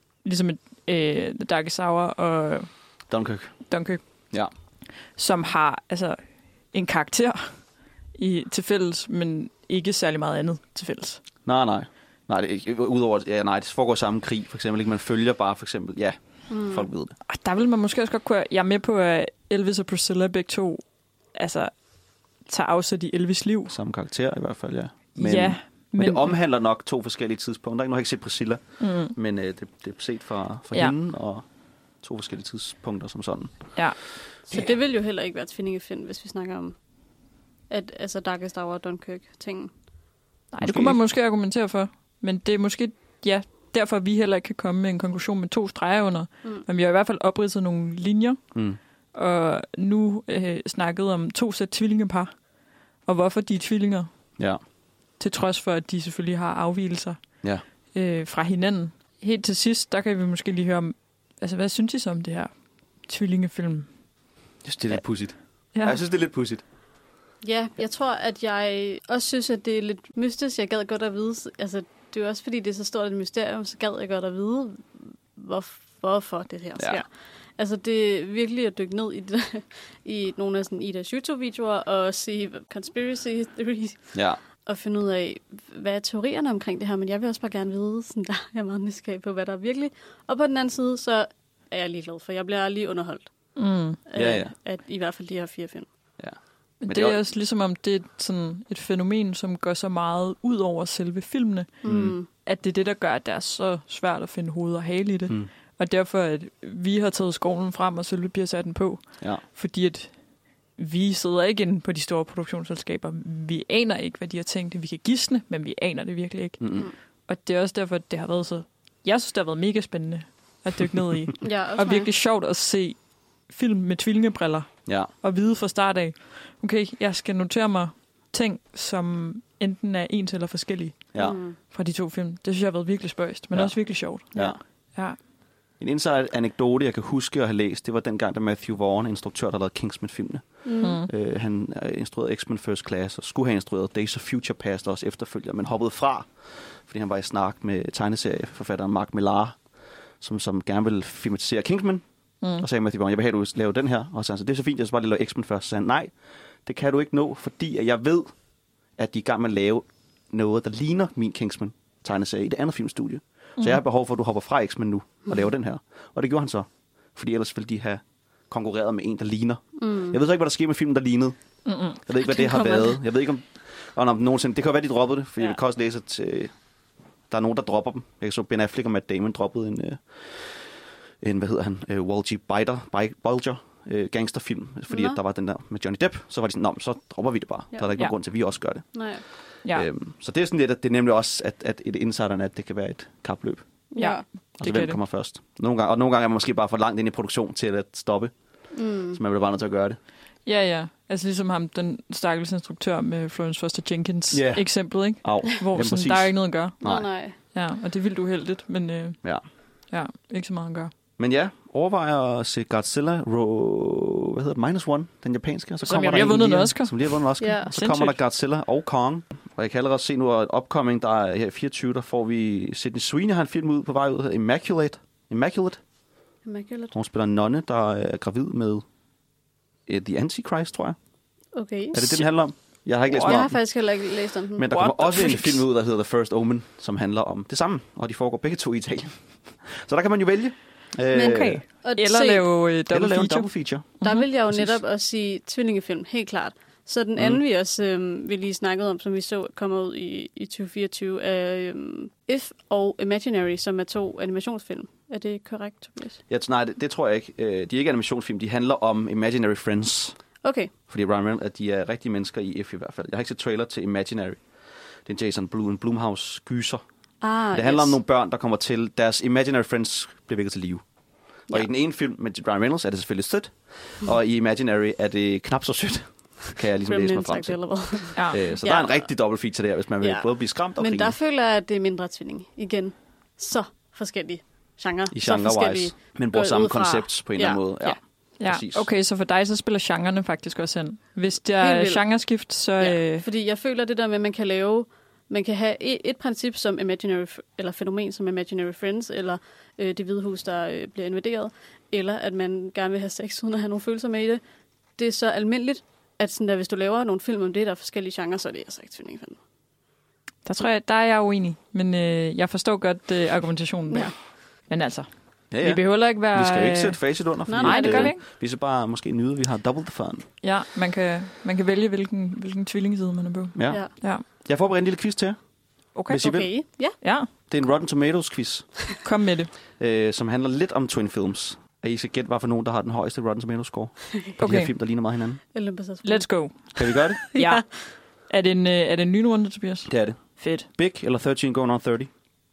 The Darkest Hour og Dunkirk. Ja. Som har en karakter til fælles, men ikke særlig meget andet til fælles. Nej, det, udover, det foregår samme krig, for eksempel. Ikke? Man følger bare, for eksempel, folk ved det. Og der vil man måske også godt kunne... Jeg er med på, at Elvis og Priscilla begge 2 tager afsæt i Elvis' liv. Samme karakter i hvert fald, ja. Men det omhandler nok 2 forskellige tidspunkter. Nu har jeg ikke set Priscilla, men det er set fra hende, og 2 forskellige tidspunkter som sådan. Ja. Så det vil jo heller ikke være tvillingefilm, hvis vi snakker om Darkest Hour og Dunkirk-tingen. Nej, det kunne man måske argumentere for. Men det er måske, derfor vi heller ikke kan komme med en konklusion med 2 streger under. Men vi har i hvert fald opridset nogle linjer. Og nu snakket om 2 sæt tvillingepar. Og hvorfor de er tvillinger. Ja. Til trods for, at de selvfølgelig har afvigelser fra hinanden. Helt til sidst, der kan vi måske lige høre om, hvad synes I så om det her tvillingefilm? Jeg synes, det er lidt pudsigt. Ja. Jeg synes, det er lidt pudsigt. Ja, jeg tror, at jeg også synes, at det er lidt mystisk. Jeg gad godt at vide, det er jo også fordi, det er så stort et mysterium, så gad jeg godt at vide, hvorfor det her sker. Ja. Det er virkelig at dykke ned i nogle af Idas YouTube-videoer og se conspiracy theories. Ja. Og finde ud af, hvad er teorierne omkring det her, men jeg vil også bare gerne vide, der er meget nysgerrig på, hvad der er virkelig. Og på den anden side, så er jeg lige glad for, jeg bliver lige underholdt. At i hvert fald de her 4 film. Ja. Men det er også ligesom om, det er sådan et fænomen, som går så meget ud over selve filmene, at det er det, der gør, at det er så svært at finde hoved og hale i det. Og derfor, at vi har taget skovlen frem, og Sølve bliver sat den på. Ja. Fordi at vi sidder ikke inde på de store produktionsselskaber. Vi aner ikke, hvad de har tænkt. Vi kan gisne, men vi aner det virkelig ikke. Og det er også derfor, at det har været så... Jeg synes, det har været mega spændende at dykke ned i. Og virkelig sjovt at se film med tvillingebriller. Ja. Og vide fra start af, okay, jeg skal notere mig ting, som enten er ens eller forskellige fra de 2 film. Det synes jeg har været virkelig spøjst, men også virkelig sjovt. Ja. En indsat anekdote, jeg kan huske at have læst, det var dengang, da Matthew Vaughn, instruktør, der lavede Kingsman-filmene. Han instruerede X-Men First Class, og skulle have instrueret Days of Future Past også efterfølger, men hoppede fra, fordi han var i snak med tegneserieforfatteren Mark Millar, som gerne ville filmatisere Kingsman. Og sagde Matthew Vaughn, jeg vil have, at du laver den her. Og så sagde han, det er så fint, jeg skal bare lige lave X-Men først. Så sagde han, nej, det kan du ikke nå, fordi jeg ved, at de er i gang med at lave noget, der ligner min Kingsman-tegneserie i det andet filmstudie. Så jeg har behov for, at du hopper fra X-Men nu og laver den her. Og det gjorde han så. Fordi ellers ville de have konkurreret med en, der ligner. Jeg ved så ikke, hvad der sker med filmen, der lignede. Jeg ved ikke, hvad det har været. Jeg ved ikke, om nogensinde... Det kan jo være, de droppede det, for jeg kan også læse, at der er nogen, der dropper dem. Jeg så Ben Affleck og Matt Damon droppede en hvad hedder han? Walgie Bulger gangsterfilm, fordi at der var den der med Johnny Depp. Så var de sådan, så dropper vi det bare. Der er der ikke nogen grund til, at vi også gør det. Nej. Ja. Så det er sådan lidt, at det er nemlig også, at et insiderne, at det kan være et kapløb. Ja, og så hvem kommer først. Nogle gange er man måske bare for langt ind i produktion til at stoppe. Så man bliver bare nødt til at gøre det. Ja. Altså ligesom ham, den stakkels instruktør med Florence Foster Jenkins eksemplet, ikke? Hvor sådan, der er ikke noget at gøre. Nej. Ja, og det er vildt uheldigt, men ikke så meget at gøre. Men ja, overvejer at se Godzilla -1, den japanske. Og så som lige har vundet en Oscar. Som lige har vundet en Oscar. Ja. Og så kommer der Godzilla og Kong. Og jeg kan allerede se nu, at upcoming, der er her i 24, der får vi Sydney Sweeney har en film ud på vej ud, der hedder Immaculate. Hun spiller en nonne, der er gravid med The Antichrist, tror jeg. Okay. Er det den handler om? Jeg har ikke læst meget Jeg har faktisk heller ikke læst om den. Men der kommer også en film ud, der hedder The First Omen, som handler om det samme. Og de foregår begge to i Italien. Så der kan man jo vælge. Okay. Eller lave double feature. Der vil jeg jo netop også sige tvillingefilm, helt klart. Så den anden, vi også vi lige snakkede om, som vi så kommer ud i 2024, er If og Imaginary, som er 2 animationsfilm. Er det korrekt, Tobias? Ja, nej, det tror jeg ikke. De er ikke animationsfilm. De handler om Imaginary Friends. Okay. Fordi Ryan Reynolds, at de er rigtige mennesker i If i hvert fald. Jeg har ikke set trailer til Imaginary. Det er en Jason Blumhouse gyser. Det handler om nogle børn, der kommer til. Deres Imaginary Friends bliver vækket til live. Og i den ene film med Ryan Reynolds er det selvfølgelig sødt. Og i Imaginary er det knap så sødt. Kan jeg ligesom læse mig frem til. Så der er en rigtig dobbelt feature der, hvis man vil både blive skræmt og grine. Men der føler jeg, at det er mindre tvilling. Igen, så forskellige genre. I genre-wise. Men bruger samme koncept på en eller anden måde. Ja, okay, så for dig så spiller genrerne faktisk også hen. Hvis der er genreskift, så... Ja, fordi jeg føler det der med, at man kan have et princip som eller fænomen som Imaginary Friends, eller Det Hvide Hus, der bliver invaderet, eller at man gerne vil have sex, uden at have nogle følelser med i det. Det er så almindeligt, at sådan der, hvis du laver nogle film om det, der er forskellige genrer, så er det altså ikke tvillingefilm. Der er jeg uenig, men jeg forstår godt argumentationen der. Men altså... Ja. Vi behøver ikke være... Vi skal jo ikke sætte facit under, fordi nej, det gør vi ikke. Vi skal bare måske nyde, at vi har double the fun. Ja, man kan vælge, hvilken tvillingeside man er på. Ja. Jeg forbereder en lille quiz til jer. Okay. Hvis I vil. Ja. Det er en Rotten Tomatoes quiz. Kom med det. Som handler lidt om twin films. I skal gætte, hvad for nogen, der har den højeste Rotten Tomatoes score. På de her film, der ligner meget hinanden. Let's go. Kan vi gøre det? Ja. Er det en ny runde, Tobias? Det er det. Fedt. Big eller 13 going on 30?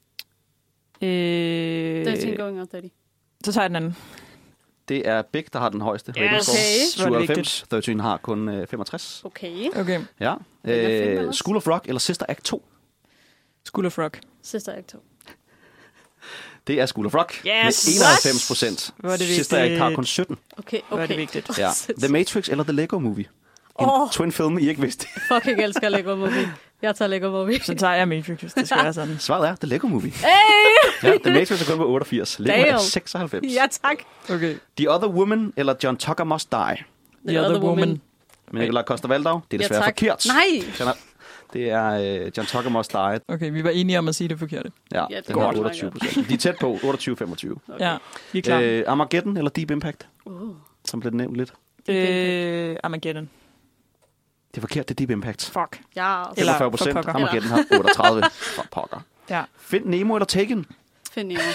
13 going on 30. Så tager jeg den anden. Det er Big, der har den højeste rating score. 97. 13 har kun 65. Okay. Ja. School of Rock eller Sister Act 2? School of Rock. Sister Act 2. Det er School of Rock med 91%. Sister Act har kun 17. Okay. Hvor er det vigtigt. Ja. The Matrix eller The Lego Movie? En twin film, I ikke vidste. Fucking elsker Lego Movie. Jeg tager Lego Movie. Så tager jeg Matrix, hvis det skal være sådan. Svaret er The Lego Movie. Hey! Ja, The Matrix er kun på 88. Lego er 96. Ja, tak. Okay. The Other Woman eller John Tucker Must Die? The Other Woman. Men Nicolai Coster-Waldau, det er desværre forkert. Nej! Det er John Tucker Must Die. Okay, vi var enige om at sige det forkerte. Ja, det er 28%. De er tæt på, 28-25. Okay. Ja, vi er klar. Armageddon eller Deep Impact? Som blev nævnt lidt. Armageddon. Det er forkert, det er Deep Impact. Fuck. Ja. 45%. Armageddon har 38. For pokker. Ja. Find Nemo eller Taken? Find Nemo.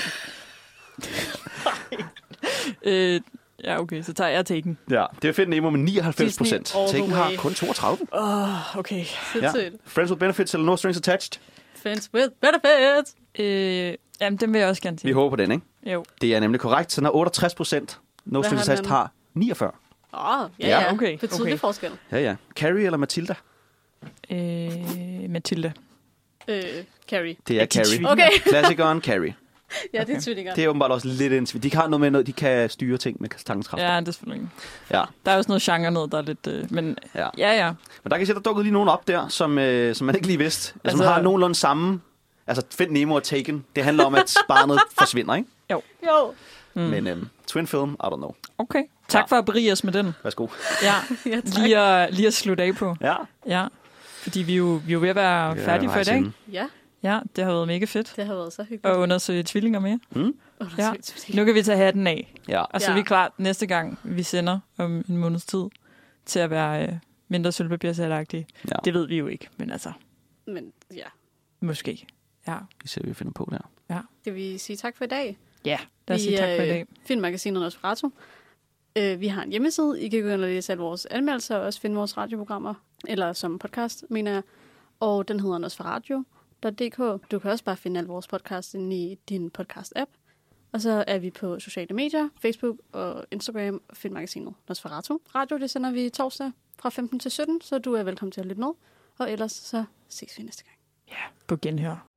Ja, okay, så tager jeg Taken. Ja, det er Find Nemo med 99%. Taken har kun 32. Okay. Ja. Friends with Benefits eller No Strings Attached? Friends with Benefits. Jamen, den vil jeg også gerne til. Vi håber på den, ikke? Jo. Det er nemlig korrekt. Den har 68%. No Strings Attached har 49. Ja, okay. Betydelig forskel. Ja. Carrie eller Matilda? Matilda. Carrie. Det er Carrie. Okay. Klassikeren Carrie. Ja, det er tvillinger. Det er åbenbart også lidt en de har noget med noget, de kan styre ting med tankekraft. Ja, det er selvfølgelig. Ja. Der er også noget genre noget, der er lidt... men ja. Men der kan se, der dukkede lige nogen op der, som man ikke lige vidste. Altså, som har nogenlunde samme... Altså, Find Nemo og Taken. Det handler om, at barnet forsvinder, ikke? Jo. Men twin film, I don't know. Okay. Tak for at berige os med den. Værsgo. Ja, lige at slutte af på. Ja. Fordi vi er jo ved at være færdige for i dag. Ja. Ja, det har været mega fedt. Det har været så hyggeligt. Og undersøge tvillinger mere. Ja. Tvillinger. Nu kan vi tage hatten af. Ja. Og så er vi klar næste gang, vi sender om en måneds tid, til at være mindre sølvpapirsagtige. Ja. Det ved vi jo ikke, men altså, Men ja, måske. Ja. Det ser vi finder på der. Ja. skal vi sige tak for i dag? Ja, lad os sige tak for i dag. Filmmagasinet Nosferatu. Vi har en hjemmeside. I kan gå ind og læse alle vores anmeldelser og også finde vores radioprogrammer, eller som podcast, mener jeg. Og den hedder nosferatu.dk. Du kan også bare finde alle vores podcasts inde i din podcast-app. Og så er vi på sociale medier, Facebook og Instagram, Filmmagasinet Nosferatu. Radio, det sender vi torsdag fra 15 til 17, så du er velkommen til at lytte med. Og ellers så ses vi næste gang. Ja, på genhør.